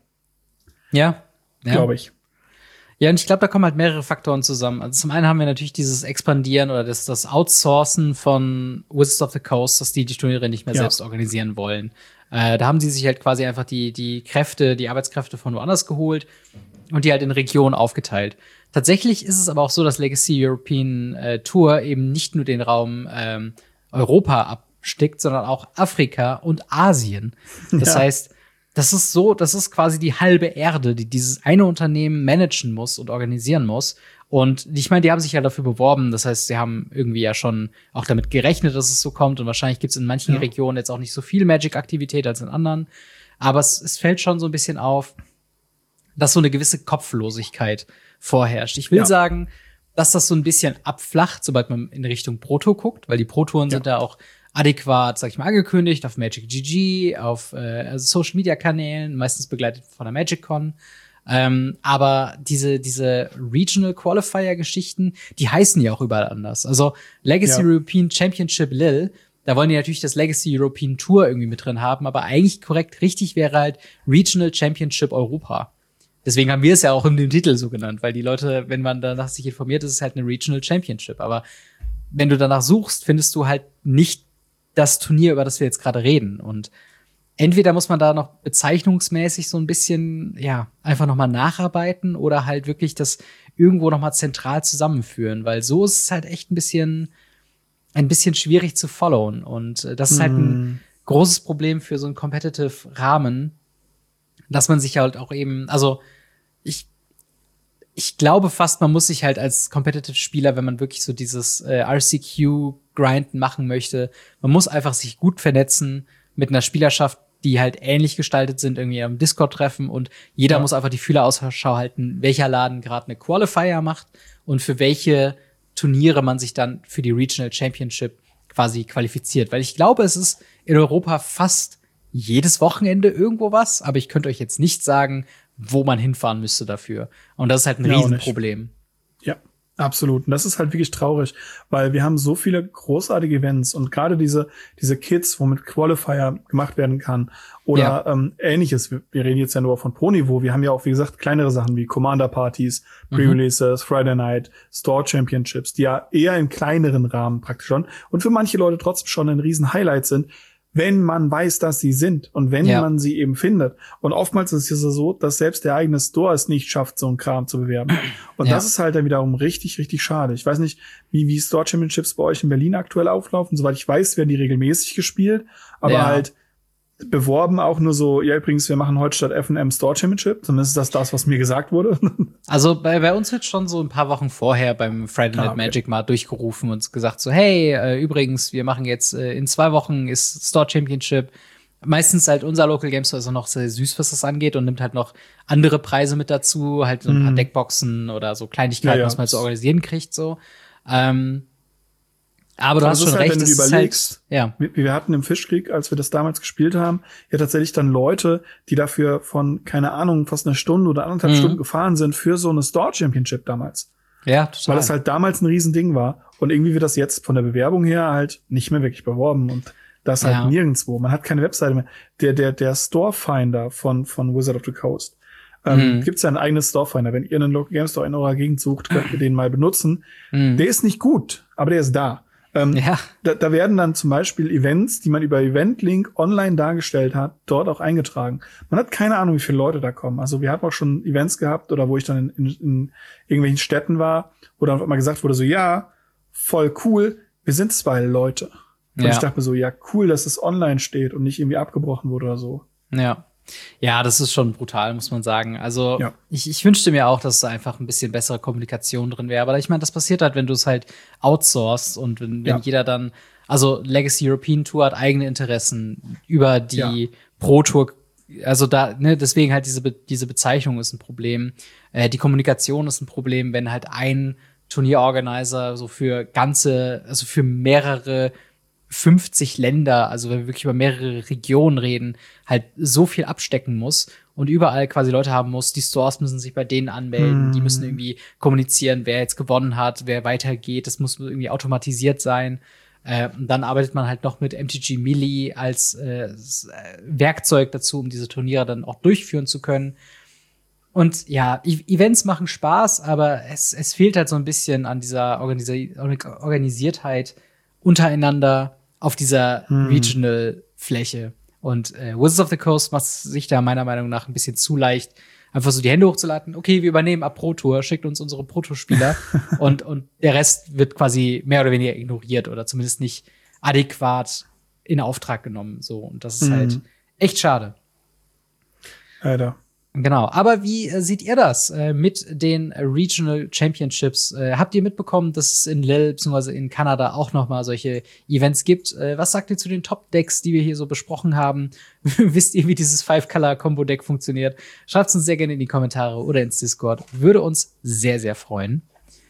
Ja. ja. Glaube ich. Ja, und ich glaube, da kommen halt mehrere Faktoren zusammen. Also zum einen haben wir natürlich dieses Expandieren oder das, das Outsourcen von Wizards of the Coast, dass die die Turniere nicht mehr ja. selbst organisieren wollen. Äh, da haben sie sich halt quasi einfach die, die Kräfte, die Arbeitskräfte von woanders geholt und die halt in Regionen aufgeteilt. Tatsächlich ist es aber auch so, dass Legacy European äh, Tour eben nicht nur den Raum ähm, Europa abstickt, sondern auch Afrika und Asien. Das ja. heißt, Das ist so, das ist quasi die halbe Erde, die dieses eine Unternehmen managen muss und organisieren muss. Und ich meine, die haben sich ja dafür beworben. Das heißt, sie haben irgendwie ja schon auch damit gerechnet, dass es so kommt. Und wahrscheinlich gibt es in manchen ja. Regionen jetzt auch nicht so viel Magic-Aktivität als in anderen. Aber es, es fällt schon so ein bisschen auf, dass so eine gewisse Kopflosigkeit vorherrscht. Ich will ja. sagen, dass das so ein bisschen abflacht, sobald man in Richtung Pro-Tour guckt, weil die Pro-Touren ja. sind da auch adäquat, sag ich mal, angekündigt auf Magic G G, auf äh, Social-Media-Kanälen, meistens begleitet von der MagicCon. Ähm, aber diese diese Regional Qualifier-Geschichten, die heißen ja auch überall anders. Also Legacy ja. European Championship Lille, da wollen die natürlich das Legacy European Tour irgendwie mit drin haben, aber eigentlich korrekt richtig wäre halt Regional Championship Europa. Deswegen haben wir es ja auch in dem Titel so genannt, weil die Leute, wenn man danach sich informiert, ist es halt eine Regional Championship. Aber wenn du danach suchst, findest du halt nicht das Turnier, über das wir jetzt gerade reden. Und entweder muss man da noch bezeichnungsmäßig so ein bisschen, ja, einfach noch mal nacharbeiten oder halt wirklich das irgendwo noch mal zentral zusammenführen, weil so ist es halt echt ein bisschen, ein bisschen schwierig zu followen. Und äh, das ist halt ein großes Problem für so einen Competitive-Rahmen, dass man sich halt auch eben, also ich ich glaube fast, man muss sich halt als Competitive-Spieler, wenn man wirklich so dieses äh, R C Q-Grinden machen möchte, man muss einfach sich gut vernetzen mit einer Spielerschaft, die halt ähnlich gestaltet sind, irgendwie am Discord treffen und jeder ja. muss einfach die Fühler Ausschau halten, welcher Laden gerade eine Qualifier macht und für welche Turniere man sich dann für die Regional Championship quasi qualifiziert. Weil ich glaube, es ist in Europa fast jedes Wochenende irgendwo was, aber ich könnte euch jetzt nicht sagen, wo man hinfahren müsste dafür. Und das ist halt ein ja, Riesenproblem. Ja, absolut. Und das ist halt wirklich traurig, weil wir haben so viele großartige Events und gerade diese diese Kits, womit Qualifier gemacht werden kann oder ja. ähm, Ähnliches. Wir, wir reden jetzt ja nur von Pro-Niveau. Wir haben ja auch, wie gesagt, kleinere Sachen wie Commander-Partys, Pre-Releases, mhm. Friday Night, Store Championships, die ja eher im kleineren Rahmen praktisch schon und für manche Leute trotzdem schon ein riesen Highlight sind, wenn man weiß, dass sie sind und wenn ja. man sie eben findet. Und oftmals ist es ja so, dass selbst der eigene Store es nicht schafft, so einen Kram zu bewerben. Und ja. das ist halt dann wiederum richtig, richtig schade. Ich weiß nicht, wie wie Store Championships bei euch in Berlin aktuell auflaufen. Soweit ich weiß, werden die regelmäßig gespielt. Aber ja. halt beworben auch nur so, ja übrigens, wir machen heute statt F und M Store Championship. Zumindest ist das das, was mir gesagt wurde. Also bei, bei uns wird schon so ein paar Wochen vorher beim Friday Night ah, okay. Magic mal durchgerufen und gesagt so, hey, äh, übrigens, wir machen jetzt äh, in zwei Wochen ist Store Championship. Meistens halt unser Local Game Store ist auch noch sehr süß, was das angeht und nimmt halt noch andere Preise mit dazu, halt so ein paar mm. Deckboxen oder so Kleinigkeiten, ja, ja. was man halt so organisieren kriegt, so. Ähm, Aber du hast schon halt, recht, wenn du überlegst, halt, ja. wir, wir hatten im Fischkrieg, als wir das damals gespielt haben, ja tatsächlich dann Leute, die dafür von, keine Ahnung, fast eine Stunde oder anderthalb mhm. Stunden gefahren sind für so eine Store Championship damals. Ja, total. Weil das halt damals ein Riesending war. Und irgendwie wird das jetzt von der Bewerbung her halt nicht mehr wirklich beworben und das halt ja. nirgendwo. Man hat keine Webseite mehr. Der, der, der Storefinder von, von Wizard of the Coast, ähm, mhm. gibt's ja ein eigenes Storefinder. Wenn ihr einen Local Game Store in eurer Gegend sucht, könnt ihr den mal benutzen. Mhm. Der ist nicht gut, aber der ist da. Ähm, ja. da, da werden dann zum Beispiel Events, die man über Eventlink online dargestellt hat, dort auch eingetragen. Man hat keine Ahnung, wie viele Leute da kommen. Also wir haben auch schon Events gehabt oder wo ich dann in, in, in irgendwelchen Städten war, wo dann mal gesagt wurde so, ja, voll cool, wir sind zwei Leute. Und ja. ich dachte mir so, ja, cool, dass es online steht und nicht irgendwie abgebrochen wurde oder so. Ja. Ja, das ist schon brutal, muss man sagen. Also ja. ich, ich wünschte mir auch, dass da einfach ein bisschen bessere Kommunikation drin wäre. Aber ich meine, das passiert halt, wenn du es halt outsourcest und wenn, wenn ja. jeder dann, also Legacy European Tour hat eigene Interessen über die ja. Pro Tour. Also da, ne, deswegen halt diese, Be- diese Bezeichnung ist ein Problem. Äh, die Kommunikation ist ein Problem, wenn halt ein Turnierorganizer so für ganze, also für mehrere fünfzig Länder, also wenn wir wirklich über mehrere Regionen reden, halt so viel abstecken muss und überall quasi Leute haben muss, die Stores müssen sich bei denen anmelden, mm. die müssen irgendwie kommunizieren, wer jetzt gewonnen hat, wer weitergeht, das muss irgendwie automatisiert sein. Äh, und dann arbeitet man halt noch mit M T G Melee als äh, Werkzeug dazu, um diese Turniere dann auch durchführen zu können. Und ja, e- Events machen Spaß, aber es, es fehlt halt so ein bisschen an dieser Organisi- Organisiertheit untereinander auf dieser hm. Regional-Fläche. Und äh, Wizards of the Coast macht sich da meiner Meinung nach ein bisschen zu leicht, einfach so die Hände hochzuladen. Okay, wir übernehmen ab Pro Tour, schickt uns unsere Pro Tour-Spieler und und der Rest wird quasi mehr oder weniger ignoriert oder zumindest nicht adäquat in Auftrag genommen. So, und das ist hm. halt echt schade. Leider. Genau, aber wie äh, seht ihr das äh, mit den äh, Regional Championships? Äh, habt ihr mitbekommen, dass es in Lille bzw. in Kanada auch noch mal solche Events gibt? Äh, was sagt ihr zu den Top-Decks, die wir hier so besprochen haben? Wisst ihr, wie dieses Five-Color-Combo-Deck funktioniert? Schreibt uns sehr gerne in die Kommentare oder ins Discord. Würde uns sehr, sehr freuen.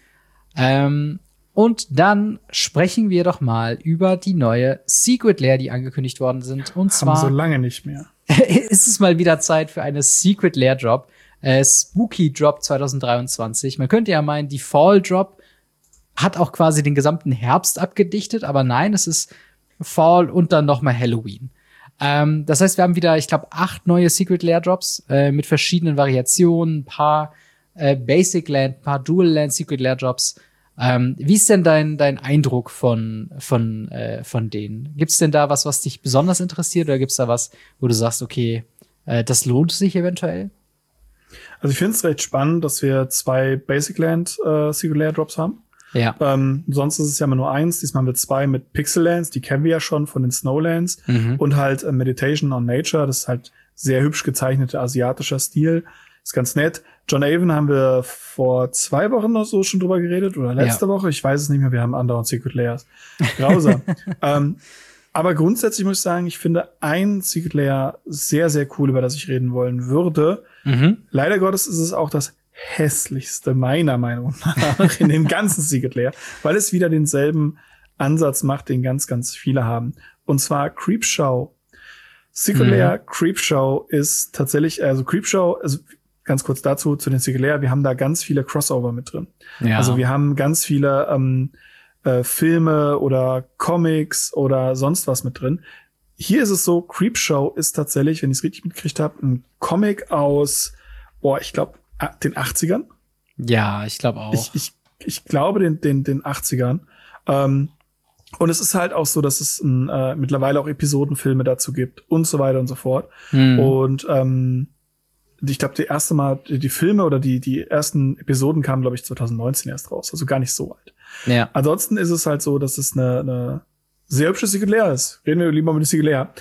Ähm, und dann sprechen wir doch mal über die neue Secret Lair, die angekündigt worden sind. Und zwar haben so lange nicht mehr. ist es mal wieder Zeit für eine Secret Lair Drop. Äh, Spooky Drop zwanzig dreiundzwanzig. Man könnte ja meinen, die Fall Drop hat auch quasi den gesamten Herbst abgedichtet, aber nein, es ist Fall und dann noch mal Halloween. Ähm, das heißt, wir haben wieder, ich glaube, acht neue Secret Lair Drops äh, mit verschiedenen Variationen, ein paar äh, Basic Land, ein paar Dual Land Secret Lair Drops. Ähm, wie ist denn dein, dein Eindruck von, von, äh, von denen? Gibt's denn da was, was dich besonders interessiert, oder gibt's da was, wo du sagst, okay, äh, das lohnt sich eventuell? Also ich finde es recht spannend, dass wir zwei Basic Land äh, Secret Lair Drops haben. Ja. Ähm, sonst ist es ja immer nur eins. Diesmal haben wir zwei mit Pixellands, die kennen wir ja schon von den Snowlands. Mhm. Und halt äh, Meditation on Nature, das ist halt sehr hübsch gezeichneter asiatischer Stil. Ist ganz nett. John Avon haben wir vor zwei Wochen noch so schon drüber geredet oder letzte ja. Woche. Ich weiß es nicht mehr. Wir haben andauernd Secret Layers. Grausam. ähm, aber grundsätzlich muss ich sagen, ich finde ein Secret Layer sehr, sehr cool, über das ich reden wollen würde. Mhm. Leider Gottes ist es auch das hässlichste meiner Meinung nach in dem ganzen Secret Layer, weil es wieder denselben Ansatz macht, den ganz, ganz viele haben. Und zwar Creepshow. Secret mhm. Layer Creepshow ist tatsächlich, also Creepshow, also ganz kurz dazu, zu den Secret Layer, wir haben da ganz viele Crossover mit drin. Ja. Also wir haben ganz viele ähm, äh, Filme oder Comics oder sonst was mit drin. Hier ist es so, Creepshow ist tatsächlich, wenn ich es richtig mitgekriegt habe, ein Comic aus, boah, ich glaube, den achtzigern. Ja, ich glaube auch. Ich, ich, ich glaube den, den, den achtzigern. Ähm, und es ist halt auch so, dass es ein, äh, mittlerweile auch Episodenfilme dazu gibt und so weiter und so fort. Hm. Und ähm, ich glaube, die erste Mal, die, die Filme oder die, die ersten Episoden kamen, glaube ich, zwanzig neunzehn erst raus. Also gar nicht so alt. Ja. Ansonsten ist es halt so, dass es eine, eine sehr hübsche Secret Layer ist. Reden wir lieber mit der Secret Layer.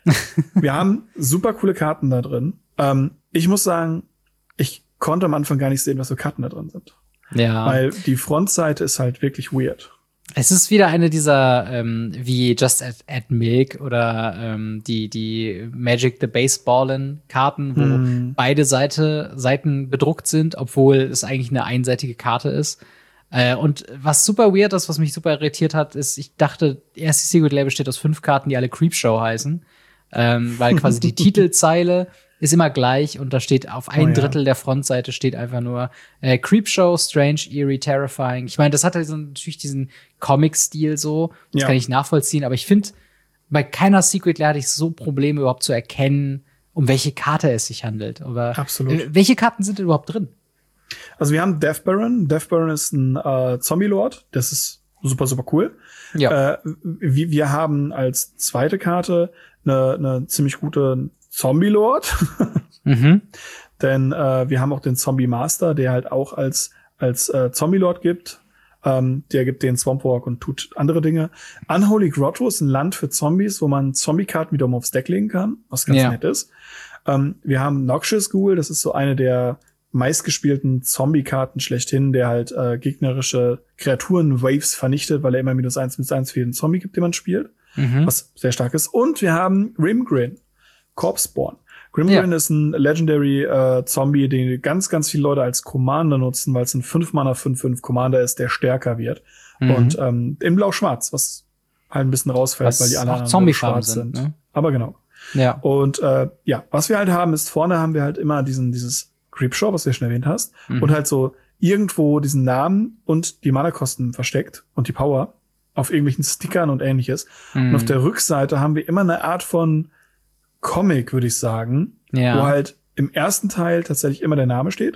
Wir haben super coole Karten da drin. Ähm, ich muss sagen, ich konnte am Anfang gar nicht sehen, was für Karten da drin sind. Ja. Weil die Frontseite ist halt wirklich weird. Es ist wieder eine dieser, ähm, wie Just Add, Add Milk oder ähm, die, die Magic the Baseballin-Karten, wo mm. beide Seite, Seiten bedruckt sind, obwohl es eigentlich eine einseitige Karte ist. Äh, und was super weird ist, was mich super irritiert hat, ist, ich dachte, erst die Secret Layer besteht aus fünf Karten, die alle Creepshow heißen. Ähm, weil quasi die Titelzeile ist immer gleich und da steht auf ein oh, ja. Drittel der Frontseite steht einfach nur äh, Creepshow, Strange, Eerie, Terrifying. Ich meine, das hat halt so natürlich diesen Comic-Stil so, das ja. kann ich nachvollziehen, aber ich finde, bei keiner Secret Layer hatte ich so Probleme überhaupt zu erkennen, um welche Karte es sich handelt. Aber absolut. Äh, welche Karten sind denn überhaupt drin? Also wir haben Death Baron. Death Baron ist ein äh, Zombie-Lord. Das ist super, super cool. Ja. Äh, wir, wir haben als zweite Karte eine, eine ziemlich gute Zombie-Lord. mhm. Denn äh, wir haben auch den Zombie-Master, der halt auch als als äh, Zombie-Lord gibt. Ähm, der gibt den Swamp Walk und tut andere Dinge. Unholy Grotto ist ein Land für Zombies, wo man Zombie-Karten wiederum aufs Deck legen kann, was ganz ja. nett ist. Ähm, wir haben Noxious Ghoul, das ist so eine der meistgespielten Zombie-Karten schlechthin, der halt äh, gegnerische Kreaturen-Waves vernichtet, weil er immer minus eins, minus eins für jeden Zombie gibt, den man spielt. Mhm. Was sehr stark ist. Und wir haben Grimgrin, Corpseborn. Grimgrin ja. ist ein Legendary äh, Zombie, den ganz, ganz viele Leute als Commander nutzen, weil es ein fünf Mana fünf fünf Commander ist, der stärker wird. Mhm. Und ähm, in Blau-Schwarz, was halt ein bisschen rausfällt, was weil die alle auch Zombie-Farben sind. Ne? Aber genau. Ja. Und äh, ja, was wir halt haben, ist vorne haben wir halt immer diesen dieses Creepshow, was du ja schon erwähnt hast, mhm. und halt so irgendwo diesen Namen und die Mana-Kosten versteckt und die Power auf irgendwelchen Stickern und ähnliches. Mhm. Und auf der Rückseite haben wir immer eine Art von Comic, würde ich sagen, ja. wo halt im ersten Teil tatsächlich immer der Name steht.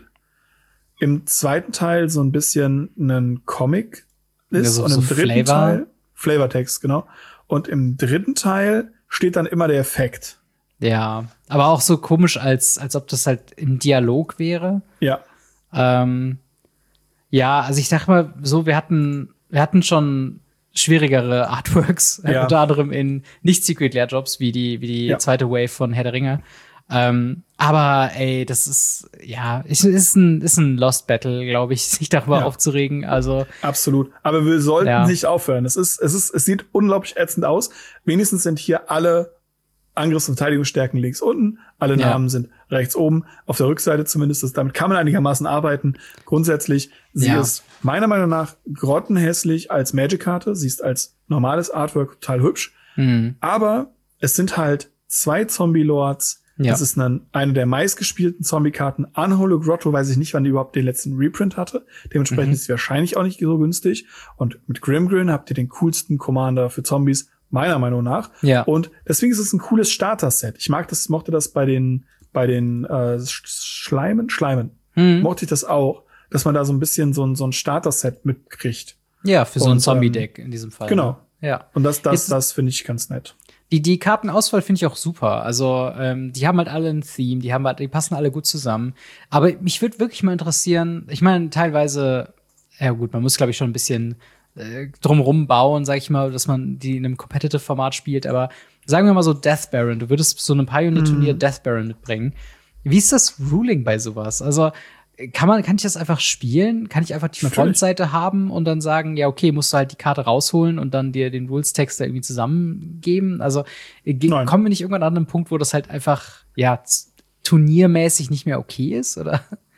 Im zweiten Teil so ein bisschen ein Comic ist. Ja, so, und im so dritten Flavor. Teil Flavortext, genau. Und im dritten Teil steht dann immer der Effekt. Ja, aber auch so komisch, als, als ob das halt im Dialog wäre. Ja. Ähm, ja, also ich sag mal so, wir hatten, wir hatten schon schwierigere Artworks, ja. unter anderem in Nicht-Secret-Layer-Jobs, wie die, wie die ja. zweite Wave von Herr der Ringe. Ähm, aber ey, das ist, ja, ist, ist, ein, ist ein Lost Battle, glaube ich, sich darüber ja. aufzuregen. Also absolut. Aber wir sollten ja. nicht aufhören. Es ist, es ist, es sieht unglaublich ätzend aus. Wenigstens sind hier alle Angriffs- und Verteidigungsstärken links unten, alle ja. Namen sind rechts oben, auf der Rückseite zumindest. Das, damit kann man einigermaßen arbeiten. Grundsätzlich, sie ja. ist meiner Meinung nach grottenhässlich als Magic-Karte. Sie ist als normales Artwork total hübsch. Mhm. Aber es sind halt zwei Zombie-Lords. Ja. Das ist eine, eine der meistgespielten Zombie-Karten. Unholy Grotto weiß ich nicht, wann die überhaupt den letzten Reprint hatte. Dementsprechend mhm. ist sie wahrscheinlich auch nicht so günstig. Und mit Grimgrin habt ihr den coolsten Commander für Zombies, meiner Meinung nach. Ja. Und deswegen ist es ein cooles Starter-Set. Ich mag das, mochte das bei den, bei den äh, Schleimen, Schleimen. Mhm. Mochte ich das auch, dass man da so ein bisschen so ein, so ein Starter-Set mitkriegt. Ja, für so ein Und, Zombie-Deck in diesem Fall. Genau. Ja. Und das, das, Jetzt, das finde ich ganz nett. Die, die Kartenauswahl finde ich auch super. Also, ähm, die haben halt alle ein Theme, die haben halt, die passen alle gut zusammen. Aber mich würde wirklich mal interessieren, ich meine, teilweise ja gut, man muss, glaube ich, schon ein bisschen äh, drumrum bauen, sag ich mal, dass man die in einem Competitive-Format spielt. Aber sagen wir mal so Death Baron, du würdest so einem Pioneer-Turnier mm. Death Baron mitbringen. Wie ist das Ruling bei sowas? Also kann man, kann ich das einfach spielen? Kann ich einfach die Natürlich. Frontseite haben und dann sagen, ja, okay, musst du halt die Karte rausholen und dann dir den Rules-Text da irgendwie zusammengeben? Also Nein. kommen wir nicht irgendwann an einen Punkt, wo das halt einfach, ja, turniermäßig nicht mehr okay ist, oder?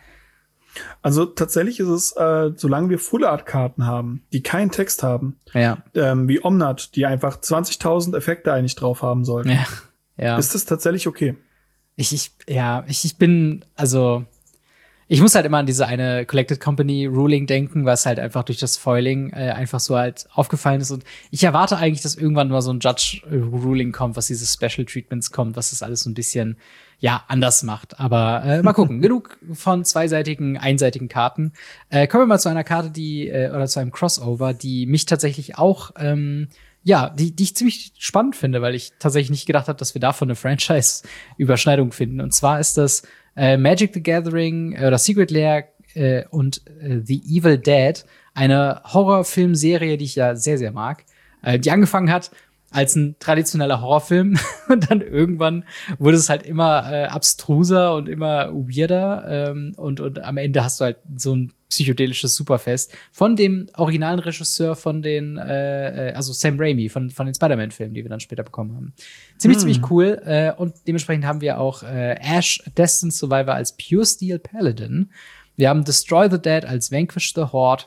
Also tatsächlich ist es, äh, solange wir Full-Art-Karten haben, die keinen Text haben, ja. ähm, wie Omnat, die einfach zwanzigtausend Effekte eigentlich drauf haben sollten, ja. Ja. ist das tatsächlich okay. Ich, ich, ja, ich, ich bin, also ich muss halt immer an diese eine Collected Company Ruling denken, was halt einfach durch das Foiling äh, einfach so halt aufgefallen ist. Und ich erwarte eigentlich, dass irgendwann mal so ein Judge Ruling kommt, was diese Special Treatments kommt, was das alles so ein bisschen, ja, anders macht. Aber äh, mal gucken. Genug von zweiseitigen, einseitigen Karten. Äh, kommen wir mal zu einer Karte, die, äh, oder zu einem Crossover, die mich tatsächlich auch, ähm, ja, die, die ich ziemlich spannend finde, weil ich tatsächlich nicht gedacht habe, dass wir davon eine Franchise-Überschneidung finden. Und zwar ist das Äh, Magic the Gathering äh, oder Secret Lair äh, und äh, The Evil Dead, eine Horrorfilmserie, die ich ja sehr, sehr mag, äh, die angefangen hat als ein traditioneller Horrorfilm und dann irgendwann wurde es halt immer äh, abstruser und immer weirder ähm, und, und am Ende hast du halt so ein psychedelisches Superfest von dem originalen Regisseur von den, äh, also Sam Raimi, von, von den Spider-Man-Filmen, die wir dann später bekommen haben. Ziemlich, hm. ziemlich cool. Äh, und dementsprechend haben wir auch äh, Ash, Destined Survivor als Pure Steel Paladin. Wir haben Destroy the Dead als Vanquish the Horde.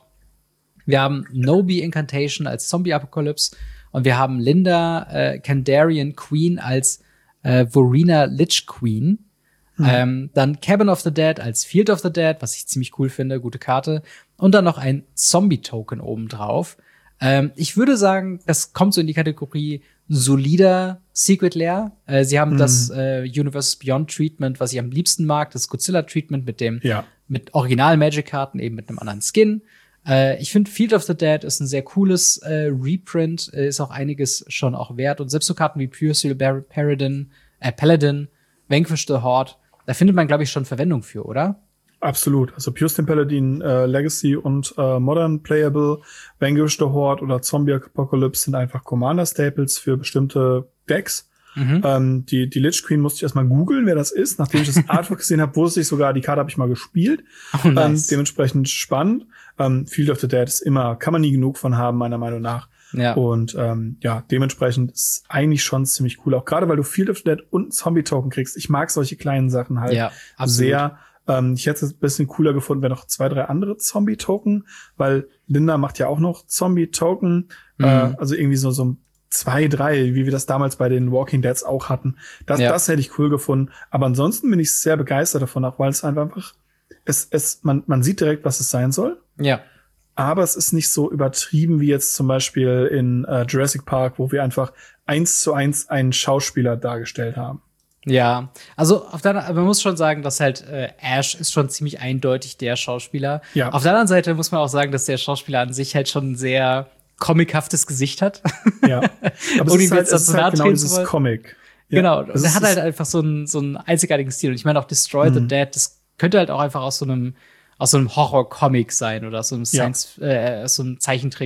Wir haben Nobi Incantation als Zombie Apocalypse. Und wir haben Linda äh, Kandarian Queen als äh, Vorina Lich Queen. Mhm. Ähm, dann Cabin of the Dead als Field of the Dead, was ich ziemlich cool finde, gute Karte. Und dann noch ein Zombie-Token obendrauf. Ähm, ich würde sagen, das kommt so in die Kategorie solider Secret Lair. Äh, sie haben mhm. das äh, Universe Beyond Treatment, was ich am liebsten mag, das Godzilla Treatment mit dem ja. mit Original Magic-Karten, eben mit einem anderen Skin. Äh, ich finde, Field of the Dead ist ein sehr cooles äh, Reprint, äh, ist auch einiges schon auch wert. Und selbst so Karten wie Pure Steel Paladin, äh, Paladin, Vanquish the Horde, da findet man, glaube ich, schon Verwendung für, oder? Absolut. Also Pure Steel Paladin, äh, Legacy und äh, Modern Playable, Vanquish the Horde oder Zombie Apocalypse sind einfach Commander-Staples für bestimmte Decks. Mhm. Ähm, die, die Lich Queen musste ich erstmal googeln, wer das ist. Nachdem ich das Artwork gesehen habe, wusste ich sogar, die Karte habe ich mal gespielt. Oh, nice. ähm, dementsprechend spannend. Ähm, Field of the Dead ist immer, kann man nie genug von haben, meiner Meinung nach. Ja. Und ähm, ja, dementsprechend ist eigentlich schon ziemlich cool. Auch gerade, weil du Field of the Dead und Zombie-Token kriegst. Ich mag solche kleinen Sachen halt ja, sehr. Ähm, ich hätte es ein bisschen cooler gefunden, wenn noch zwei, drei andere Zombie-Token, weil Linda macht ja auch noch Zombie-Token. Mhm. Äh, also irgendwie so, so zwei, drei, wie wir das damals bei den Walking Deads auch hatten. Das, ja. das hätte ich cool gefunden. Aber ansonsten bin ich sehr begeistert davon, auch weil es einfach, es, es, man, man sieht direkt, was es sein soll. Ja. Aber es ist nicht so übertrieben wie jetzt zum Beispiel in äh, Jurassic Park, wo wir einfach eins zu eins einen Schauspieler dargestellt haben. Ja, also auf der, man muss schon sagen, dass halt äh, Ash ist schon ziemlich eindeutig der Schauspieler. Ja. Auf der anderen Seite muss man auch sagen, dass der Schauspieler an sich halt schon ein sehr comichaftes Gesicht hat. Ja, aber es ist halt, es ist halt genau dieses Comic. Ja, genau, und er hat halt einfach so einen so einen einzigartigen Stil. Und ich meine auch Destroy the Dead, das könnte halt auch einfach aus so einem aus so einem Horror-Comic sein oder aus so einem Science, ja. äh, aus so einem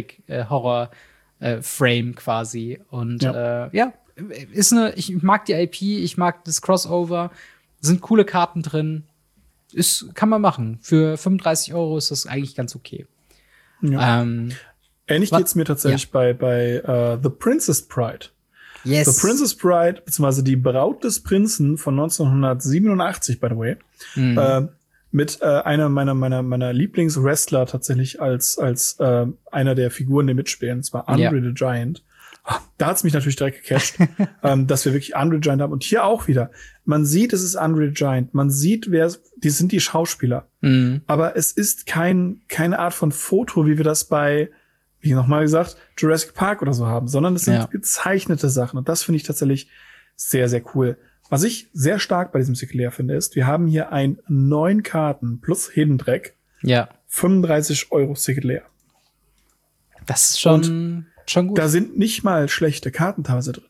Zeichentrick-Horror-Frame äh, quasi. Und ja. Äh, ja, ist eine, ich mag die I P, ich mag das Crossover, sind coole Karten drin. Ist, kann man machen. Für fünfunddreißig Euro ist das eigentlich ganz okay. Ja. Ähm, Ähnlich was? geht's mir tatsächlich ja. bei, bei uh, The Princess Bride. Yes. The Princess Bride, beziehungsweise die Braut des Prinzen von neunzehnhundertsiebenundachtzig, by the way. Mhm. Äh, mit äh, einer meiner meiner meiner Lieblingswrestler tatsächlich als als äh, einer der Figuren, die mitspielen, und zwar Andre ja. the Giant. Da hat's mich natürlich direkt gecatcht, ähm, dass wir wirklich Andre the Giant haben. Und hier auch wieder. Man sieht, es ist Andre the Giant. Man sieht, wer die sind die Schauspieler. Mhm. Aber es ist kein keine Art von Foto, wie wir das bei, wie nochmal gesagt, Jurassic Park oder so haben, sondern es sind ja. gezeichnete Sachen. Und das finde ich tatsächlich sehr, sehr cool. Was ich sehr stark bei diesem Secret Lair finde, ist, wir haben hier ein neun Karten plus Hidden Track. Ja. fünfunddreißig Euro Secret Lair. Das ist schon, Und schon gut. Da sind nicht mal schlechte Karten teilweise drin.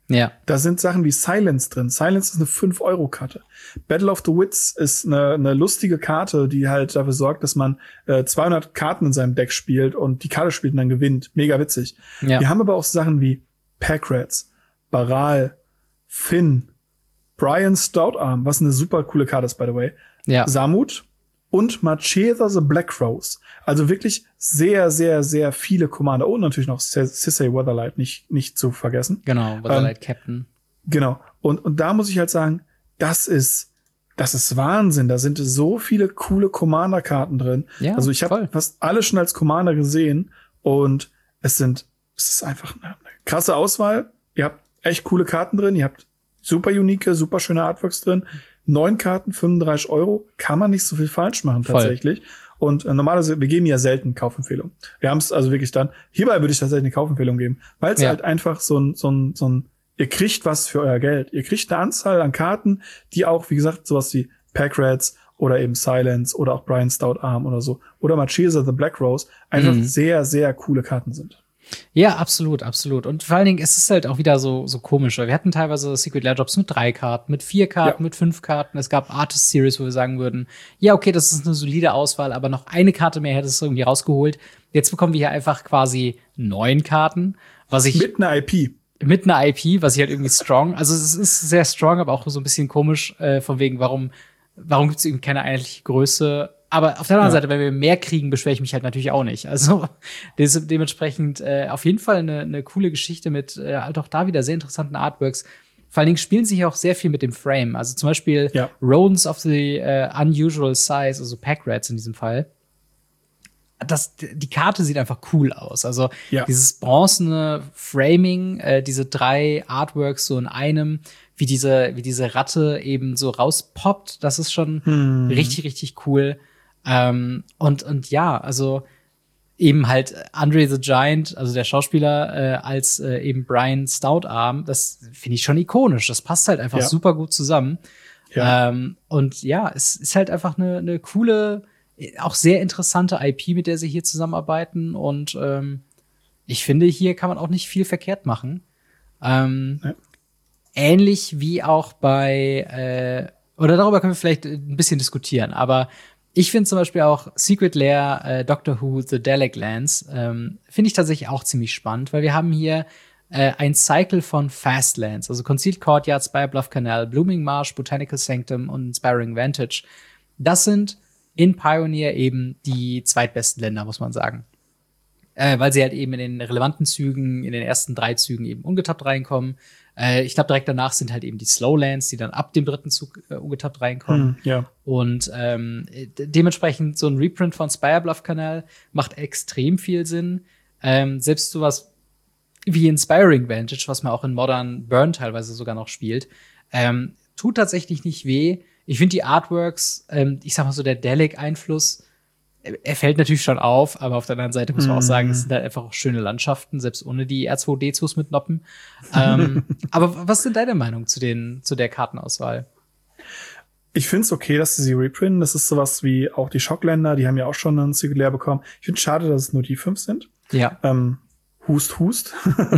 Ja. Da sind Sachen wie Silence drin. Silence ist eine fünf Euro Karte. Battle of the Wits ist eine, eine lustige Karte, die halt dafür sorgt, dass man äh, zweihundert Karten in seinem Deck spielt und die Karte spielt und dann gewinnt. Mega witzig. Ja. Wir haben aber auch Sachen wie Packrats, Baral, Finn, Brian Stoutarm, was eine super coole Karte ist, by the way. Ja. Samut und Marchesa the Black Rose. Also wirklich sehr, sehr, sehr viele Commander. Und natürlich noch Sisay Weatherlight nicht, nicht zu vergessen. Genau, Weatherlight ähm, Captain. Genau. Und, und da muss ich halt sagen, das ist, das ist Wahnsinn. Da sind so viele coole Commander-Karten drin. Ja, also ich habe fast alle schon als Commander gesehen und es sind, es ist einfach eine, eine krasse Auswahl. Ihr habt echt coole Karten drin. Ihr habt super unique, super schöne Artworks drin. Neun Karten, fünfunddreißig Euro. Kann man nicht so viel falsch machen, tatsächlich. Voll. Und äh, normalerweise, wir geben ja selten Kaufempfehlungen. Wir haben es also wirklich dann, hierbei würde ich tatsächlich eine Kaufempfehlung geben, weil es ja. halt einfach so ein, so ein, so ein, ihr kriegt was für euer Geld. Ihr kriegt eine Anzahl an Karten, die auch, wie gesagt, sowas wie Packrats oder eben Silence oder auch Brian Stoutarm oder so oder Marchesa the Black Rose einfach mhm. sehr, sehr coole Karten sind. Ja, absolut, absolut. Und vor allen Dingen, es ist halt auch wieder so, so komisch. Wir hatten teilweise Secret Lair Drops mit drei Karten, mit vier Karten, ja. mit fünf Karten. Es gab Artist Series, wo wir sagen würden, ja, okay, das ist eine solide Auswahl, aber noch eine Karte mehr hätte es irgendwie rausgeholt. Jetzt bekommen wir hier einfach quasi neun Karten, was ich. Mit einer I P. Mit einer I P, was ich halt irgendwie strong. Also, es ist sehr strong, aber auch so ein bisschen komisch, äh, von wegen, warum, warum gibt es eben keine einheitliche Größe? Aber auf der anderen ja. Seite, wenn wir mehr kriegen, beschwere ich mich halt natürlich auch nicht. Also des, dementsprechend äh, auf jeden Fall eine, eine coole Geschichte mit äh, halt auch da wieder sehr interessanten Artworks. Vor allen Dingen spielen sich auch sehr viel mit dem Frame. Also zum Beispiel ja. Rodents of the uh, Unusual Size, also Packrats in diesem Fall. Das, die Karte sieht einfach cool aus. Also ja. dieses bronzene Framing, äh, diese drei Artworks so in einem, wie diese, wie diese Ratte eben so rauspoppt, das ist schon hm. richtig, richtig cool. Ähm, und, und ja, also eben halt Andre the Giant, also der Schauspieler, äh, als äh, eben Brian Stoutarm, das finde ich schon ikonisch. Das passt halt einfach ja. super gut zusammen. Ja. Ähm, und ja, es ist halt einfach eine, eine coole, auch sehr interessante I P, mit der sie hier zusammenarbeiten. Und ähm, ich finde, hier kann man auch nicht viel verkehrt machen. Ähm, ja. Ähnlich wie auch bei, äh, oder darüber können wir vielleicht ein bisschen diskutieren, aber ich finde zum Beispiel auch Secret Lair, äh, Doctor Who, The Dalek Lands, ähm, finde ich tatsächlich auch ziemlich spannend, weil wir haben hier äh, ein Cycle von Fastlands, also Concealed Courtyard, Spire Bluff Canal, Blooming Marsh, Botanical Sanctum und Inspiring Vantage. Das sind in Pioneer eben die zweitbesten Länder, muss man sagen. Äh, weil sie halt eben in den relevanten Zügen, in den ersten drei Zügen eben ungetappt reinkommen. Äh, ich glaube, direkt danach sind halt eben die Slowlands, die dann ab dem dritten Zug äh, ungetappt reinkommen. Hm, ja. Und ähm, dementsprechend so ein Reprint von Spire Bluff Canal macht extrem viel Sinn. Ähm, selbst sowas wie Inspiring Vantage, was man auch in Modern Burn teilweise sogar noch spielt, ähm, tut tatsächlich nicht weh. Ich finde die Artworks, ähm, ich sag mal so, der Dalek-Einfluss, er fällt natürlich schon auf, aber auf der anderen Seite muss man auch sagen, es sind halt einfach auch schöne Landschaften, selbst ohne die R zwei D zwei s mit Noppen. ähm, aber was sind deine Meinung zu den, zu der Kartenauswahl? Ich finde es okay, dass sie sie reprinten. Das ist sowas wie auch die Schockländer, die haben ja auch schon einen Secret Lair bekommen. Ich finde es schade, dass es nur die fünf sind. Ja. Ähm, hust, hust.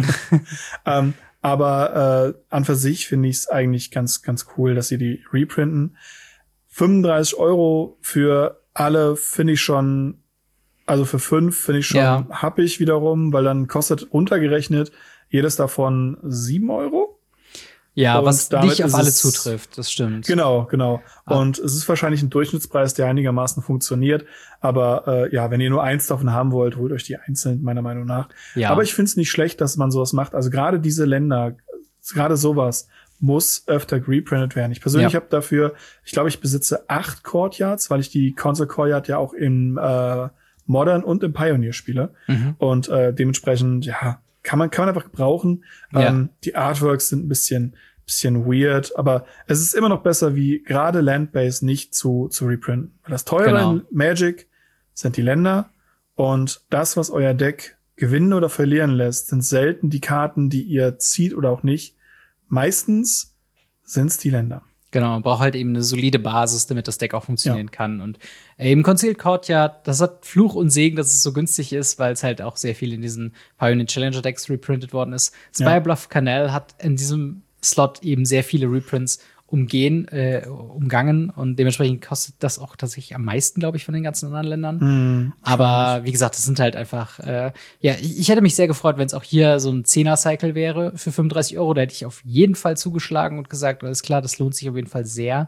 ähm, aber äh, an für sich finde ich es eigentlich ganz, ganz cool, dass sie die reprinten. fünfunddreißig Euro für alle finde ich schon, also für fünf finde ich schon ja. happig wiederum, weil dann kostet runtergerechnet jedes davon sieben Euro. Ja, und was nicht auf alle zutrifft, das stimmt. Genau, genau. Ah. Und es ist wahrscheinlich ein Durchschnittspreis, der einigermaßen funktioniert. Aber äh, ja, wenn ihr nur eins davon haben wollt, holt euch die einzeln, meiner Meinung nach. Ja. Aber ich finde es nicht schlecht, dass man sowas macht. Also gerade diese Länder, gerade sowas, muss öfter reprintet werden. Ich persönlich ja. habe dafür, ich glaube, ich besitze acht Courtyards, weil ich die Console Courtyard ja auch im äh, Modern und im Pioneer spiele. Mhm. Und äh, dementsprechend, ja, kann man kann man einfach gebrauchen. Ja. Ähm, die Artworks sind ein bisschen bisschen weird, aber es ist immer noch besser, wie gerade Landbase nicht zu zu reprinten. Weil das teure genau. in Magic sind die Länder und das, was euer Deck gewinnen oder verlieren lässt, sind selten die Karten, die ihr zieht oder auch nicht. Meistens sind's die Länder. Genau, man braucht halt eben eine solide Basis, damit das Deck auch funktionieren ja. kann. Und eben Concealed Courtyard, das hat Fluch und Segen, dass es so günstig ist, weil es halt auch sehr viel in diesen Pioneer Challenger Decks reprintet worden ist. Spybluff ja. Canal hat in diesem Slot eben sehr viele Reprints umgehen, äh, umgangen und dementsprechend kostet das auch tatsächlich am meisten, glaube ich, von den ganzen anderen Ländern. Mm, Aber wie gesagt, das sind halt einfach, äh, ja, ich, ich hätte mich sehr gefreut, wenn es auch hier so ein Zehner-Cycle wäre für fünfunddreißig Euro. Da hätte ich auf jeden Fall zugeschlagen und gesagt, alles klar, das lohnt sich auf jeden Fall sehr.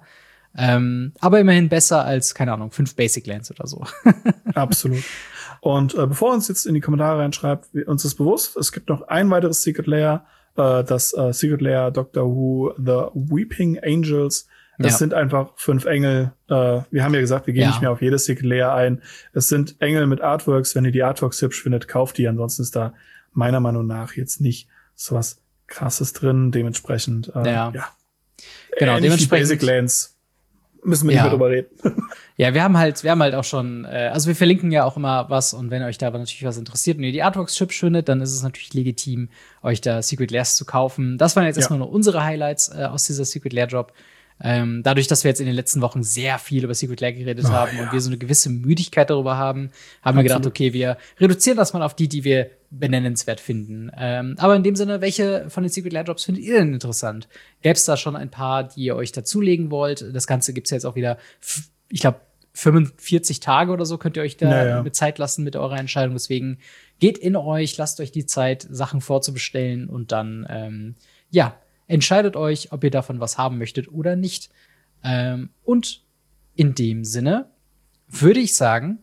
Ähm, aber immerhin besser als, keine Ahnung, fünf Basic Lands oder so. Absolut. Und äh, bevor uns jetzt in die Kommentare reinschreibt, uns ist bewusst, es gibt noch ein weiteres Secret Layer, das uh, Secret Layer Doctor Who The Weeping Angels. Es ja. sind einfach fünf Engel. Uh, wir haben ja gesagt, wir gehen ja. nicht mehr auf jedes Secret Layer ein. Es sind Engel mit Artworks. Wenn ihr die Artworks hübsch findet, kauft die. Ansonsten ist da meiner Meinung nach jetzt nicht so was Krasses drin. Dementsprechend, uh, ja. ja. Genau, Ähnlich dementsprechend. Basic Lands. Müssen wir ja. nicht mehr drüber reden. Ja, wir haben halt, wir haben halt auch schon, äh, also wir verlinken ja auch immer was und wenn euch da aber natürlich was interessiert und ihr die Artworks hübsch findet, dann ist es natürlich legitim, euch da Secret Lairs zu kaufen. Das waren jetzt ja. erstmal nur unsere Highlights äh, aus dieser Secret Lair Drop. Ähm, dadurch, dass wir jetzt in den letzten Wochen sehr viel über Secret Lair geredet oh, haben ja. und wir so eine gewisse Müdigkeit darüber haben, haben Absolut. wir gedacht, okay, wir reduzieren das mal auf die, die wir benennenswert finden. Ähm, aber in dem Sinne, welche von den Secret Lair Drops findet ihr denn interessant? Gäbe es da schon ein paar, die ihr euch dazulegen wollt? Das Ganze gibt's ja jetzt auch wieder, ich glaube, fünfundvierzig Tage oder so könnt ihr euch da naja. mit Zeit lassen mit eurer Entscheidung. Deswegen geht in euch, lasst euch die Zeit, Sachen vorzubestellen und dann, ähm, ja, entscheidet euch, ob ihr davon was haben möchtet oder nicht. Ähm, und in dem Sinne würde ich sagen,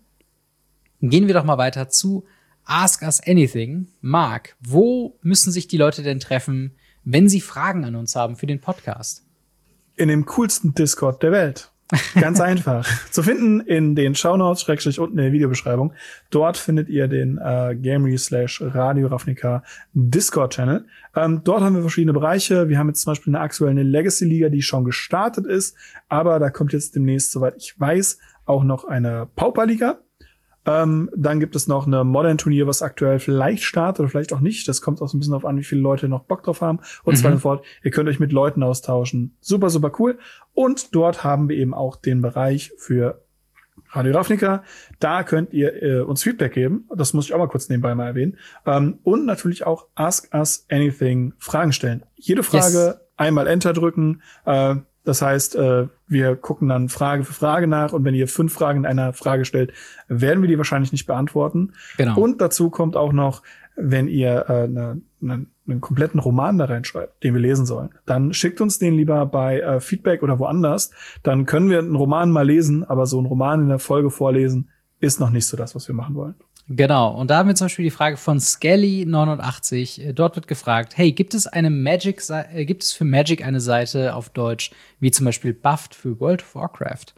gehen wir doch mal weiter zu Ask Us Anything. Marc, wo müssen sich die Leute denn treffen, wenn sie Fragen an uns haben für den Podcast? In dem coolsten Discord der Welt. Ganz einfach. Zu finden in den Shownotes, Schrägstrich unten in der Videobeschreibung. Dort findet ihr den äh, Gamery slash Radio Ravnica Discord-Channel. Ähm, dort haben wir verschiedene Bereiche. Wir haben jetzt zum Beispiel eine aktuelle Legacy-Liga, die schon gestartet ist. Aber da kommt jetzt demnächst, soweit ich weiß, auch noch eine Pauper-Liga. Ähm, dann gibt es noch eine Modern-Turnier, was aktuell vielleicht startet oder vielleicht auch nicht. Das kommt auch so ein bisschen darauf an, wie viele Leute noch Bock drauf haben. Und mhm. zwar fort, ihr könnt euch mit Leuten austauschen. Super, super cool. Und dort haben wir eben auch den Bereich für Radio Ravnica. Da könnt ihr äh, uns Feedback geben. Das muss ich auch mal kurz nebenbei mal erwähnen. Ähm, und natürlich auch Ask Us Anything Fragen stellen. Jede Frage yes. einmal Enter drücken. Äh, Das heißt, äh, wir gucken dann Frage für Frage nach und wenn ihr fünf Fragen in einer Frage stellt, werden wir die wahrscheinlich nicht beantworten. Genau. Und dazu kommt auch noch, wenn ihr äh, ne, ne, einen kompletten Roman da reinschreibt, den wir lesen sollen, dann schickt uns den lieber bei äh, Feedback oder woanders. Dann können wir einen Roman mal lesen, aber so einen Roman in der Folge vorlesen ist noch nicht so das, was wir machen wollen. Genau, und da haben wir zum Beispiel die Frage von Skelly neunundachtzig. Dort wird gefragt, hey, gibt es eine Magic, äh, gibt es für Magic eine Seite auf Deutsch, wie zum Beispiel Buffed für World of Warcraft?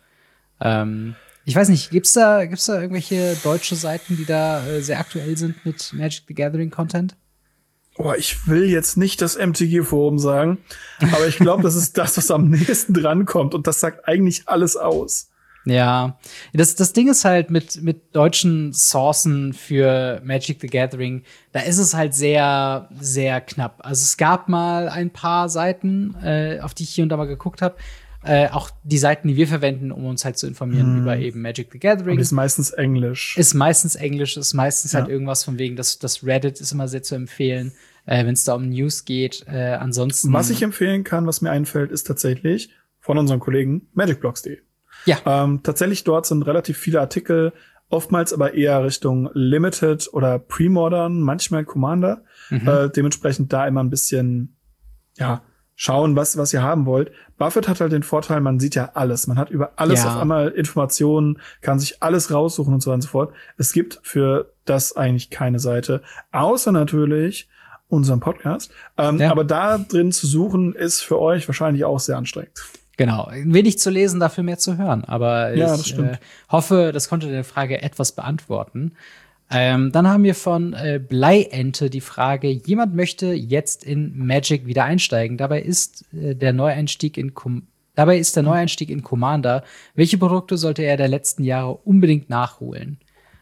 Ähm, ich weiß nicht, gibt's da, gibt's da irgendwelche deutsche Seiten, die da äh, sehr aktuell sind mit Magic the Gathering Content? Oh, ich will jetzt nicht das M T G-Forum sagen, aber ich glaube, das ist das, was am nächsten drankommt und das sagt eigentlich alles aus. Ja, das, das Ding ist halt mit, mit deutschen Sourcen für Magic the Gathering, da ist es halt sehr, sehr knapp. Also es gab mal ein paar Seiten, äh, auf die ich hier und da mal geguckt habe. Äh, auch die Seiten, die wir verwenden, um uns halt zu informieren hm. über eben Magic the Gathering. Und ist meistens Englisch. Ist meistens Englisch, ist meistens ja. halt irgendwas von wegen, das, das Reddit ist immer sehr zu empfehlen, äh, wenn es da um News geht. Äh, ansonsten. Was ich empfehlen kann, was mir einfällt, ist tatsächlich von unseren Kollegen magicblocks punkt de. Ja. Ähm, tatsächlich dort sind relativ viele Artikel, oftmals aber eher Richtung Limited oder Pre-Modern, manchmal Commander. Mhm. Äh, dementsprechend da immer ein bisschen, ja, schauen, was, was ihr haben wollt. Buffett hat halt den Vorteil, man sieht ja alles. Man hat über alles ja. auf einmal Informationen, kann sich alles raussuchen und so weiter und so fort. Es gibt für das eigentlich keine Seite, außer natürlich unseren Podcast. Ähm, ja. Aber da drin zu suchen, ist für euch wahrscheinlich auch sehr anstrengend. Genau, wenig zu lesen, dafür mehr zu hören. Aber ja, ich äh, hoffe, das konnte deine Frage etwas beantworten. Ähm, dann haben wir von äh, Bleiente die Frage, jemand möchte jetzt in Magic wieder einsteigen. Dabei ist äh, der Neueinstieg in Com- Dabei ist der Neueinstieg in Commander. Welche Produkte sollte er der letzten Jahre unbedingt nachholen?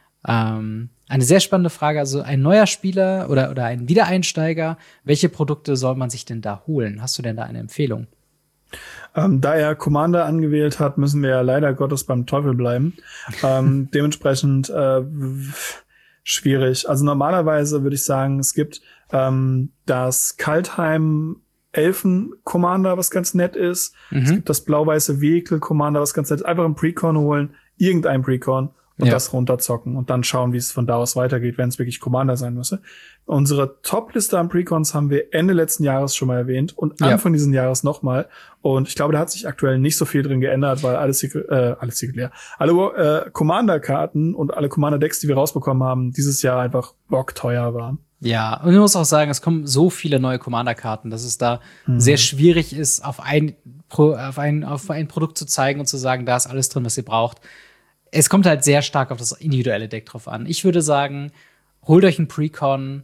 Ähm, eine sehr spannende Frage. Also ein neuer Spieler oder, oder ein Wiedereinsteiger, welche Produkte soll man sich denn da holen? Hast du denn da eine Empfehlung? Ähm, da er Commander angewählt hat, müssen wir ja leider Gottes beim Teufel bleiben. ähm, dementsprechend äh, schwierig. Also normalerweise würde ich sagen, es gibt ähm, das Kaltheim Elfen Commander, was ganz nett ist. Mhm. Es gibt das blau-weiße Vehicle Commander, was ganz nett ist. Einfach einen Precon holen, irgendein Precon und ja. das runterzocken und dann schauen, wie es von da aus weitergeht, wenn es wirklich Commander sein müsse. Unsere Top-Liste an Precons haben wir Ende letzten Jahres schon mal erwähnt und Anfang ja. diesen Jahres nochmal. Und ich glaube, da hat sich aktuell nicht so viel drin geändert, weil alle Secret, äh, alle Secret leer, alle äh, Commander-Karten und alle Commander-Decks, die wir rausbekommen haben, dieses Jahr einfach bockteuer waren. Ja, und ich muss auch sagen, es kommen so viele neue Commander-Karten, dass es da mhm. sehr schwierig ist, auf ein, Pro, auf, ein, auf ein Produkt zu zeigen und zu sagen, da ist alles drin, was ihr braucht. Es kommt halt sehr stark auf das individuelle Deck drauf an. Ich würde sagen, holt euch einen Precon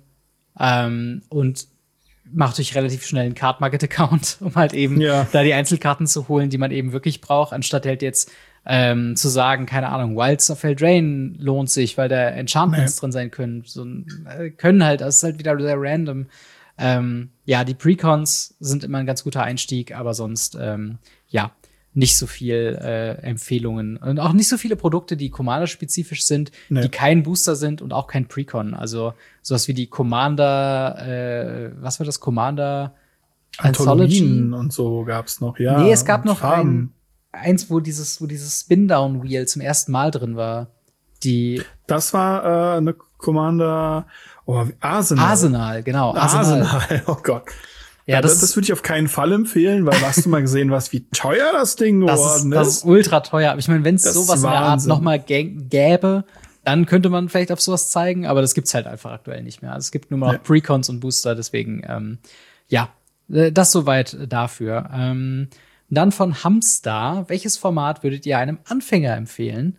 ähm, und macht euch relativ schnell einen Card Market Account, um halt eben ja. da die Einzelkarten zu holen, die man eben wirklich braucht, anstatt halt jetzt ähm, zu sagen, keine Ahnung, Wilds of Eldraine lohnt sich, weil da Enchantments nee. drin sein können. So, äh, können halt, das ist halt wieder sehr random. Ähm, ja, die Precons sind immer ein ganz guter Einstieg, aber sonst, ähm, ja, nicht so viel äh, Empfehlungen und auch nicht so viele Produkte, die Commander-spezifisch sind, nee. die kein Booster sind und auch kein Precon. Also sowas wie die Commander, äh, was war das? Commander Anthologien und so gab's noch, ja. Nee, es gab noch ein, eins, wo dieses, wo dieses Spin-Down-Wheel zum ersten Mal drin war. Die Das war äh, eine Commander, oh, Arsenal. Arsenal, genau. Arsenal, Arsenal. Oh Gott. Ja, das, das, das würde ich auf keinen Fall empfehlen, weil hast du mal gesehen, was wie teuer das Ding geworden ist? Das ist ultra teuer. Aber ich meine, wenn es sowas in der Art noch mal gäbe, dann könnte man vielleicht auf sowas zeigen. Aber das gibt's halt einfach aktuell nicht mehr. Also es gibt nur noch ja. Precons und Booster. Deswegen, ähm, ja, das soweit dafür. Ähm, dann von Hamstar. Welches Format würdet ihr einem Anfänger empfehlen?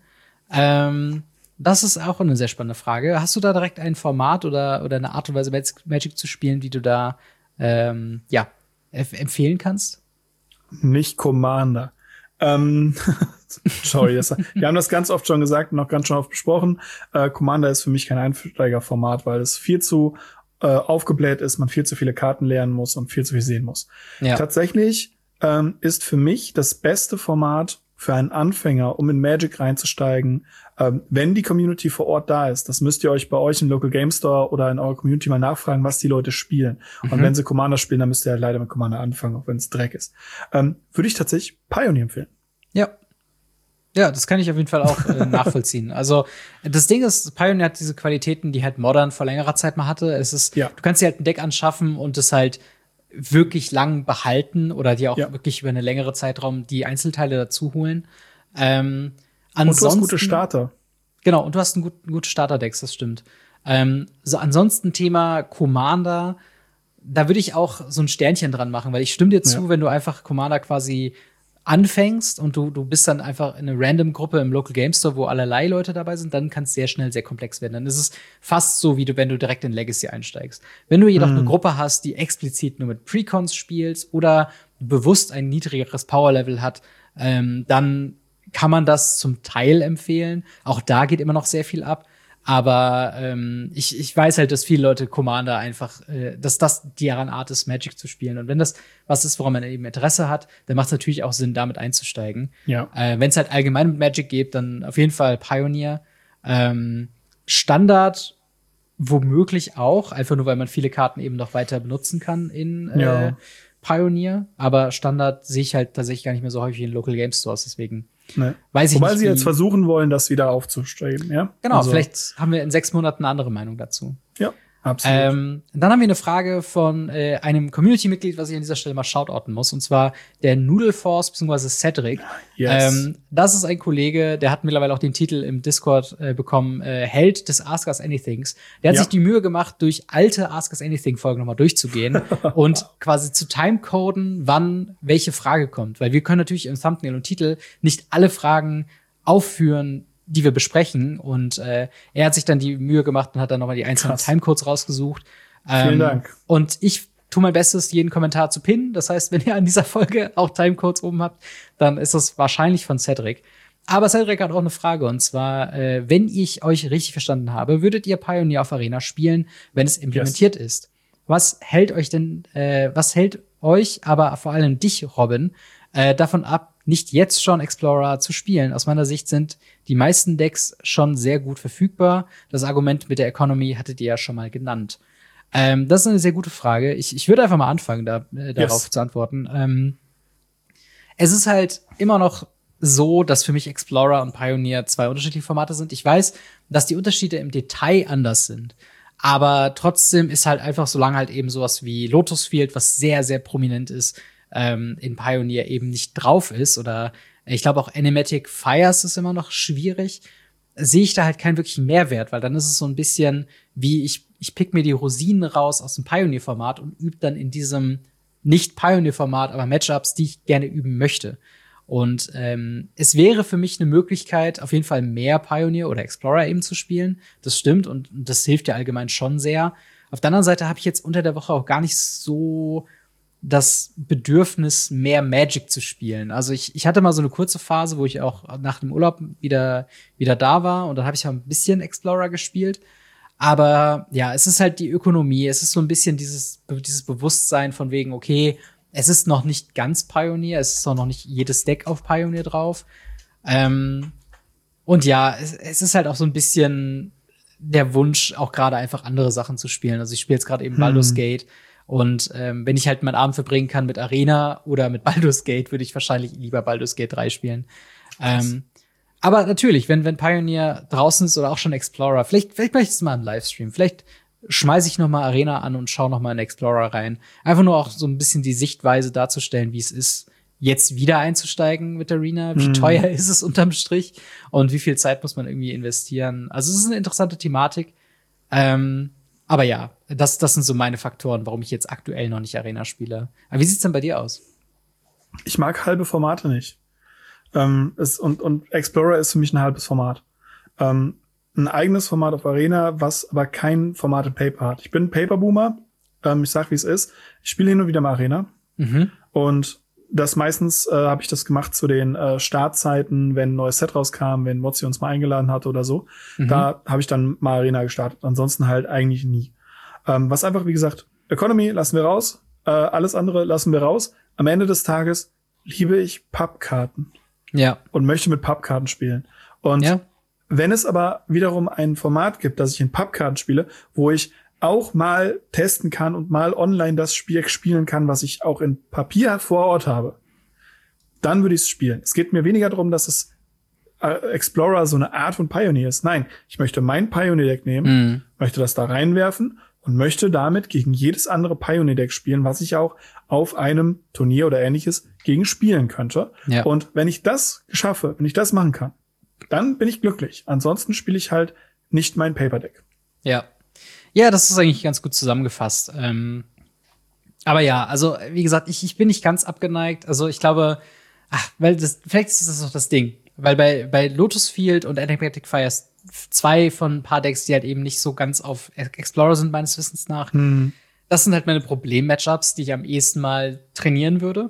Ähm, das ist auch eine sehr spannende Frage. Hast du da direkt ein Format oder, oder eine Art und Weise, Magic zu spielen, die du da Ähm, ja, empfehlen kannst? Nicht Commander. Ähm, sorry, das, wir haben das ganz oft schon gesagt und auch ganz schon oft besprochen. Äh, Commander ist für mich kein Einsteigerformat, weil es viel zu äh, aufgebläht ist, man viel zu viele Karten lernen muss und viel zu viel sehen muss. Ja. Tatsächlich ähm, ist für mich das beste Format für einen Anfänger, um in Magic reinzusteigen, ähm, wenn die Community vor Ort da ist. Das müsst ihr euch bei euch im Local Game Store oder in eurer Community mal nachfragen, was die Leute spielen. Mhm. Und wenn sie Commander spielen, dann müsst ihr ja leider mit Commander anfangen, auch wenn es Dreck ist. Ähm, würde ich tatsächlich Pioneer empfehlen. Ja. Ja, das kann ich auf jeden Fall auch äh, nachvollziehen. Also, das Ding ist, Pioneer hat diese Qualitäten, die halt Modern vor längerer Zeit mal hatte. Es ist, ja. du kannst dir halt ein Deck anschaffen und es halt wirklich lang behalten oder dir auch ja. wirklich über eine längere Zeitraum die Einzelteile dazu holen. Ähm, und du hast gute Starter. Genau, und du hast ein gut, ein gutes Starter-Decks, das stimmt. Ähm, so ansonsten Thema Commander, da würde ich auch so ein Sternchen dran machen, weil ich stimme dir zu, ja. wenn du einfach Commander quasi anfängst und du, du bist dann einfach in einer Random-Gruppe im Local Game Store, wo allerlei Leute dabei sind, dann kann es sehr schnell sehr komplex werden. Dann ist es fast so, wie du, wenn du direkt in Legacy einsteigst. Wenn du jedoch mhm. eine Gruppe hast, die explizit nur mit Precons spielst oder bewusst ein niedrigeres Power-Level hat, ähm, dann kann man das zum Teil empfehlen. Auch da geht immer noch sehr viel ab. Aber ähm, ich, ich weiß halt, dass viele Leute Commander einfach, äh, dass das deren Art ist, Magic zu spielen. Und wenn das was ist, woran man eben Interesse hat, dann macht es natürlich auch Sinn, damit einzusteigen. Ja. Äh, wenn es halt allgemein mit Magic geht, dann auf jeden Fall Pioneer. Ähm, Standard womöglich auch, einfach nur, weil man viele Karten eben noch weiter benutzen kann in äh, ja. Pioneer. Aber Standard sehe ich halt tatsächlich gar nicht mehr so häufig in Local Game Stores, deswegen Nee. weiß ich Wobei nicht, sie jetzt versuchen wollen, das wieder aufzustreben, ja? Genau, also. Vielleicht haben wir in sechs Monaten eine andere Meinung dazu. Ja, absolut. Ähm, dann haben wir eine Frage von äh, einem Community-Mitglied, was ich an dieser Stelle mal shoutouten muss, und zwar der Noodleforce bzw. Cedric. Yes. Ähm, das ist ein Kollege, der hat mittlerweile auch den Titel im Discord äh, bekommen, äh, Held des Ask Us Anythings. Der hat ja. sich die Mühe gemacht, durch alte Ask Us Anything-Folgen nochmal durchzugehen und quasi zu timecoden, wann welche Frage kommt. Weil wir können natürlich im Thumbnail und Titel nicht alle Fragen aufführen, die wir besprechen. Und äh, er hat sich dann die Mühe gemacht und hat dann nochmal die einzelnen Krass. Timecodes rausgesucht. Ähm, Vielen Dank. Und ich tue mein Bestes, jeden Kommentar zu pinnen. Das heißt, wenn ihr an dieser Folge auch Timecodes oben habt, dann ist das wahrscheinlich von Cedric. Aber Cedric hat auch eine Frage, und zwar, äh, wenn ich euch richtig verstanden habe, würdet ihr Pioneer auf Arena spielen, wenn es implementiert yes. ist? Was hält euch denn, äh, was hält euch, aber vor allem dich, Robin, äh, davon ab, nicht jetzt schon Explorer zu spielen. Aus meiner Sicht sind die meisten Decks schon sehr gut verfügbar. Das Argument mit der Economy hattet ihr ja schon mal genannt. Ähm, das ist eine sehr gute Frage. Ich, ich würde einfach mal anfangen, da, äh, darauf yes. zu antworten. Ähm, es ist halt immer noch so, dass für mich Explorer und Pioneer zwei unterschiedliche Formate sind. Ich weiß, dass die Unterschiede im Detail anders sind. Aber trotzdem ist halt einfach, solange halt eben sowas wie Lotus Field, was sehr, sehr prominent ist, ähm, in Pioneer eben nicht drauf ist, oder ich glaube auch Animatic Fires ist immer noch schwierig, sehe ich da halt keinen wirklichen Mehrwert, weil dann ist es so ein bisschen wie, ich, ich pick mir die Rosinen raus aus dem Pioneer-Format und übe dann in diesem nicht-Pioneer-Format, aber Matchups, die ich gerne üben möchte. Und ähm, es wäre für mich eine Möglichkeit, auf jeden Fall mehr Pioneer oder Explorer eben zu spielen. Das stimmt und das hilft ja allgemein schon sehr. Auf der anderen Seite habe ich jetzt unter der Woche auch gar nicht so das Bedürfnis, mehr Magic zu spielen. Also ich, ich hatte mal so eine kurze Phase, wo ich auch nach dem Urlaub wieder, wieder da war. Und dann habe ich auch ein bisschen Explorer gespielt. Aber ja, es ist halt die Ökonomie. Es ist so ein bisschen dieses, dieses Bewusstsein von wegen, okay, es ist noch nicht ganz Pioneer. Es ist auch noch nicht jedes Deck auf Pioneer drauf. Ähm, und ja, es, es ist halt auch so ein bisschen der Wunsch, auch gerade einfach andere Sachen zu spielen. Also ich spiele jetzt gerade eben hm. Baldur's Gate. Und ähm, wenn ich halt meinen Abend verbringen kann mit Arena oder mit Baldur's Gate, würde ich wahrscheinlich lieber Baldur's Gate drei spielen. Ähm, aber natürlich, wenn wenn Pioneer draußen ist oder auch schon Explorer, vielleicht vielleicht mache ich das mal im Livestream. Vielleicht schmeiße ich noch mal Arena an und schaue noch mal in Explorer rein. Einfach nur auch so ein bisschen die Sichtweise darzustellen, wie es ist, jetzt wieder einzusteigen mit Arena. Wie mhm. teuer ist es unterm Strich und wie viel Zeit muss man irgendwie investieren. Also es ist eine interessante Thematik. Ähm, Aber ja, das, das sind so meine Faktoren, warum ich jetzt aktuell noch nicht Arena spiele. Aber wie sieht's denn bei dir aus? Ich mag halbe Formate nicht. Ähm, es, und, und Explorer ist für mich ein halbes Format. Ähm, ein eigenes Format auf Arena, was aber kein Format in Paper hat. Ich bin Paper-Boomer. Ähm, ich sag, wie es ist. Ich spiele hin und wieder mal Arena. Mhm. Und das meistens äh, habe ich das gemacht zu den äh, Startzeiten, wenn ein neues Set rauskam, wenn Mozzi uns mal eingeladen hatte oder so. Mhm. Da habe ich dann mal Arena gestartet. Ansonsten halt eigentlich nie. Ähm, was einfach, wie gesagt, Economy lassen wir raus. Äh, alles andere lassen wir raus. Am Ende des Tages liebe ich Pappkarten. Ja. Und möchte mit Pappkarten spielen. Und ja. wenn es aber wiederum ein Format gibt, dass ich in Pappkarten spiele, wo ich auch mal testen kann und mal online das Spiel spielen kann, was ich auch in Papier vor Ort habe, dann würde ich es spielen. Es geht mir weniger darum, dass es äh, Explorer so eine Art von Pioneer ist. Nein, ich möchte mein Pioneer-Deck nehmen, mhm. möchte das da reinwerfen und möchte damit gegen jedes andere Pioneer-Deck spielen, was ich auch auf einem Turnier oder ähnliches gegen spielen könnte. Ja. Und wenn ich das schaffe, wenn ich das machen kann, dann bin ich glücklich. Ansonsten spiele ich halt nicht mein Paper-Deck. Ja. Ja, das ist eigentlich ganz gut zusammengefasst. Ähm, aber ja, also wie gesagt, ich, ich bin nicht ganz abgeneigt. Also ich glaube, ach, weil das, vielleicht ist das auch das Ding. Weil bei, bei Lotus Field und Enigmatic Fires zwei von ein paar Decks, die halt eben nicht so ganz auf Explorer sind, meines Wissens nach. Hm. Das sind halt meine Problem-Matchups, die ich am ehesten mal trainieren würde.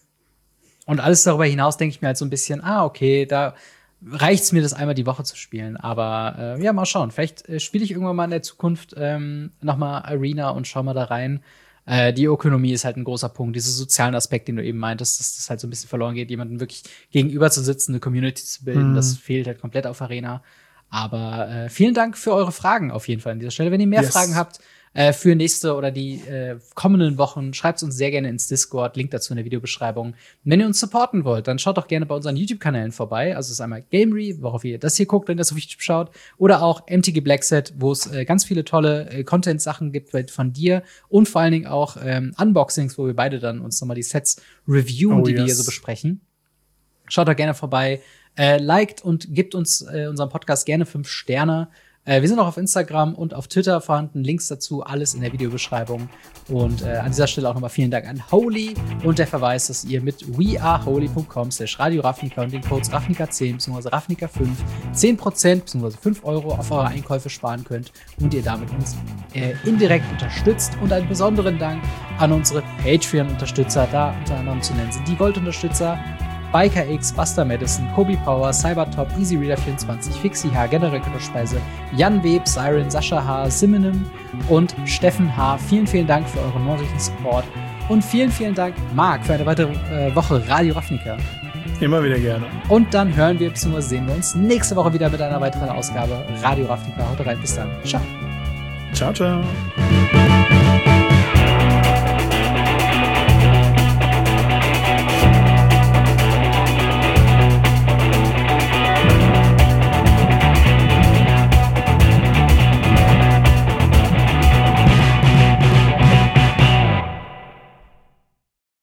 Und alles darüber hinaus denke ich mir halt so ein bisschen, ah, okay, da reicht's mir, das einmal die Woche zu spielen. Aber äh, ja, mal schauen. Vielleicht äh, spiele ich irgendwann mal in der Zukunft ähm, noch mal Arena und schau mal da rein. Äh, die Ökonomie ist halt ein großer Punkt. Dieser sozialen Aspekt, den du eben meintest, dass das halt so ein bisschen verloren geht, jemanden wirklich gegenüber zu sitzen, eine Community zu bilden, mhm. das fehlt halt komplett auf Arena. Aber äh, vielen Dank für eure Fragen auf jeden Fall an dieser Stelle. Wenn ihr mehr yes. Fragen habt äh, für nächste oder die äh, kommenden Wochen, schreibt uns sehr gerne ins Discord. Link dazu in der Videobeschreibung. Und wenn ihr uns supporten wollt, dann schaut doch gerne bei unseren YouTube-Kanälen vorbei. Also es ist einmal Gamery, worauf ihr das hier guckt, wenn ihr das auf YouTube schaut. Oder auch M T G Blackset, wo es äh, ganz viele tolle äh, Content-Sachen gibt von dir. Und vor allen Dingen auch ähm, Unboxings, wo wir beide dann uns nochmal die Sets reviewen, oh, die yes. wir hier so besprechen. Schaut doch gerne vorbei. Äh, liked und gebt uns äh, unserem Podcast gerne fünf Sterne. Äh, wir sind auch auf Instagram und auf Twitter vorhanden. Links dazu, alles in der Videobeschreibung. Und äh, an dieser Stelle auch nochmal vielen Dank an Holy und der Verweis, dass ihr mit weareholy punkt com slash Radio Ravnica und den Codes Ravnica zehn bzw. Ravnica fünf zehn Prozent bzw. fünf Euro auf eure Einkäufe sparen könnt und ihr damit uns äh, indirekt unterstützt. Und einen besonderen Dank an unsere Patreon-Unterstützer. Da unter anderem zu nennen sind die Gold-Unterstützer Biker X, Buster Madison, Kobe Power, Cybertop, EasyReader vierundzwanzig, Fixie H, General Speise, Jan Web, Siren, Sascha H, Simonim und Steffen H. Vielen, vielen Dank für euren monatlichen Support Und vielen, vielen Dank, Marc, für eine weitere äh, Woche Radio Ravnica. Immer wieder gerne. Und dann hören wir bzw. sehen wir uns nächste Woche wieder mit einer weiteren Ausgabe Radio Ravnica. Haut rein, bis dann. Ciao. Ciao, ciao.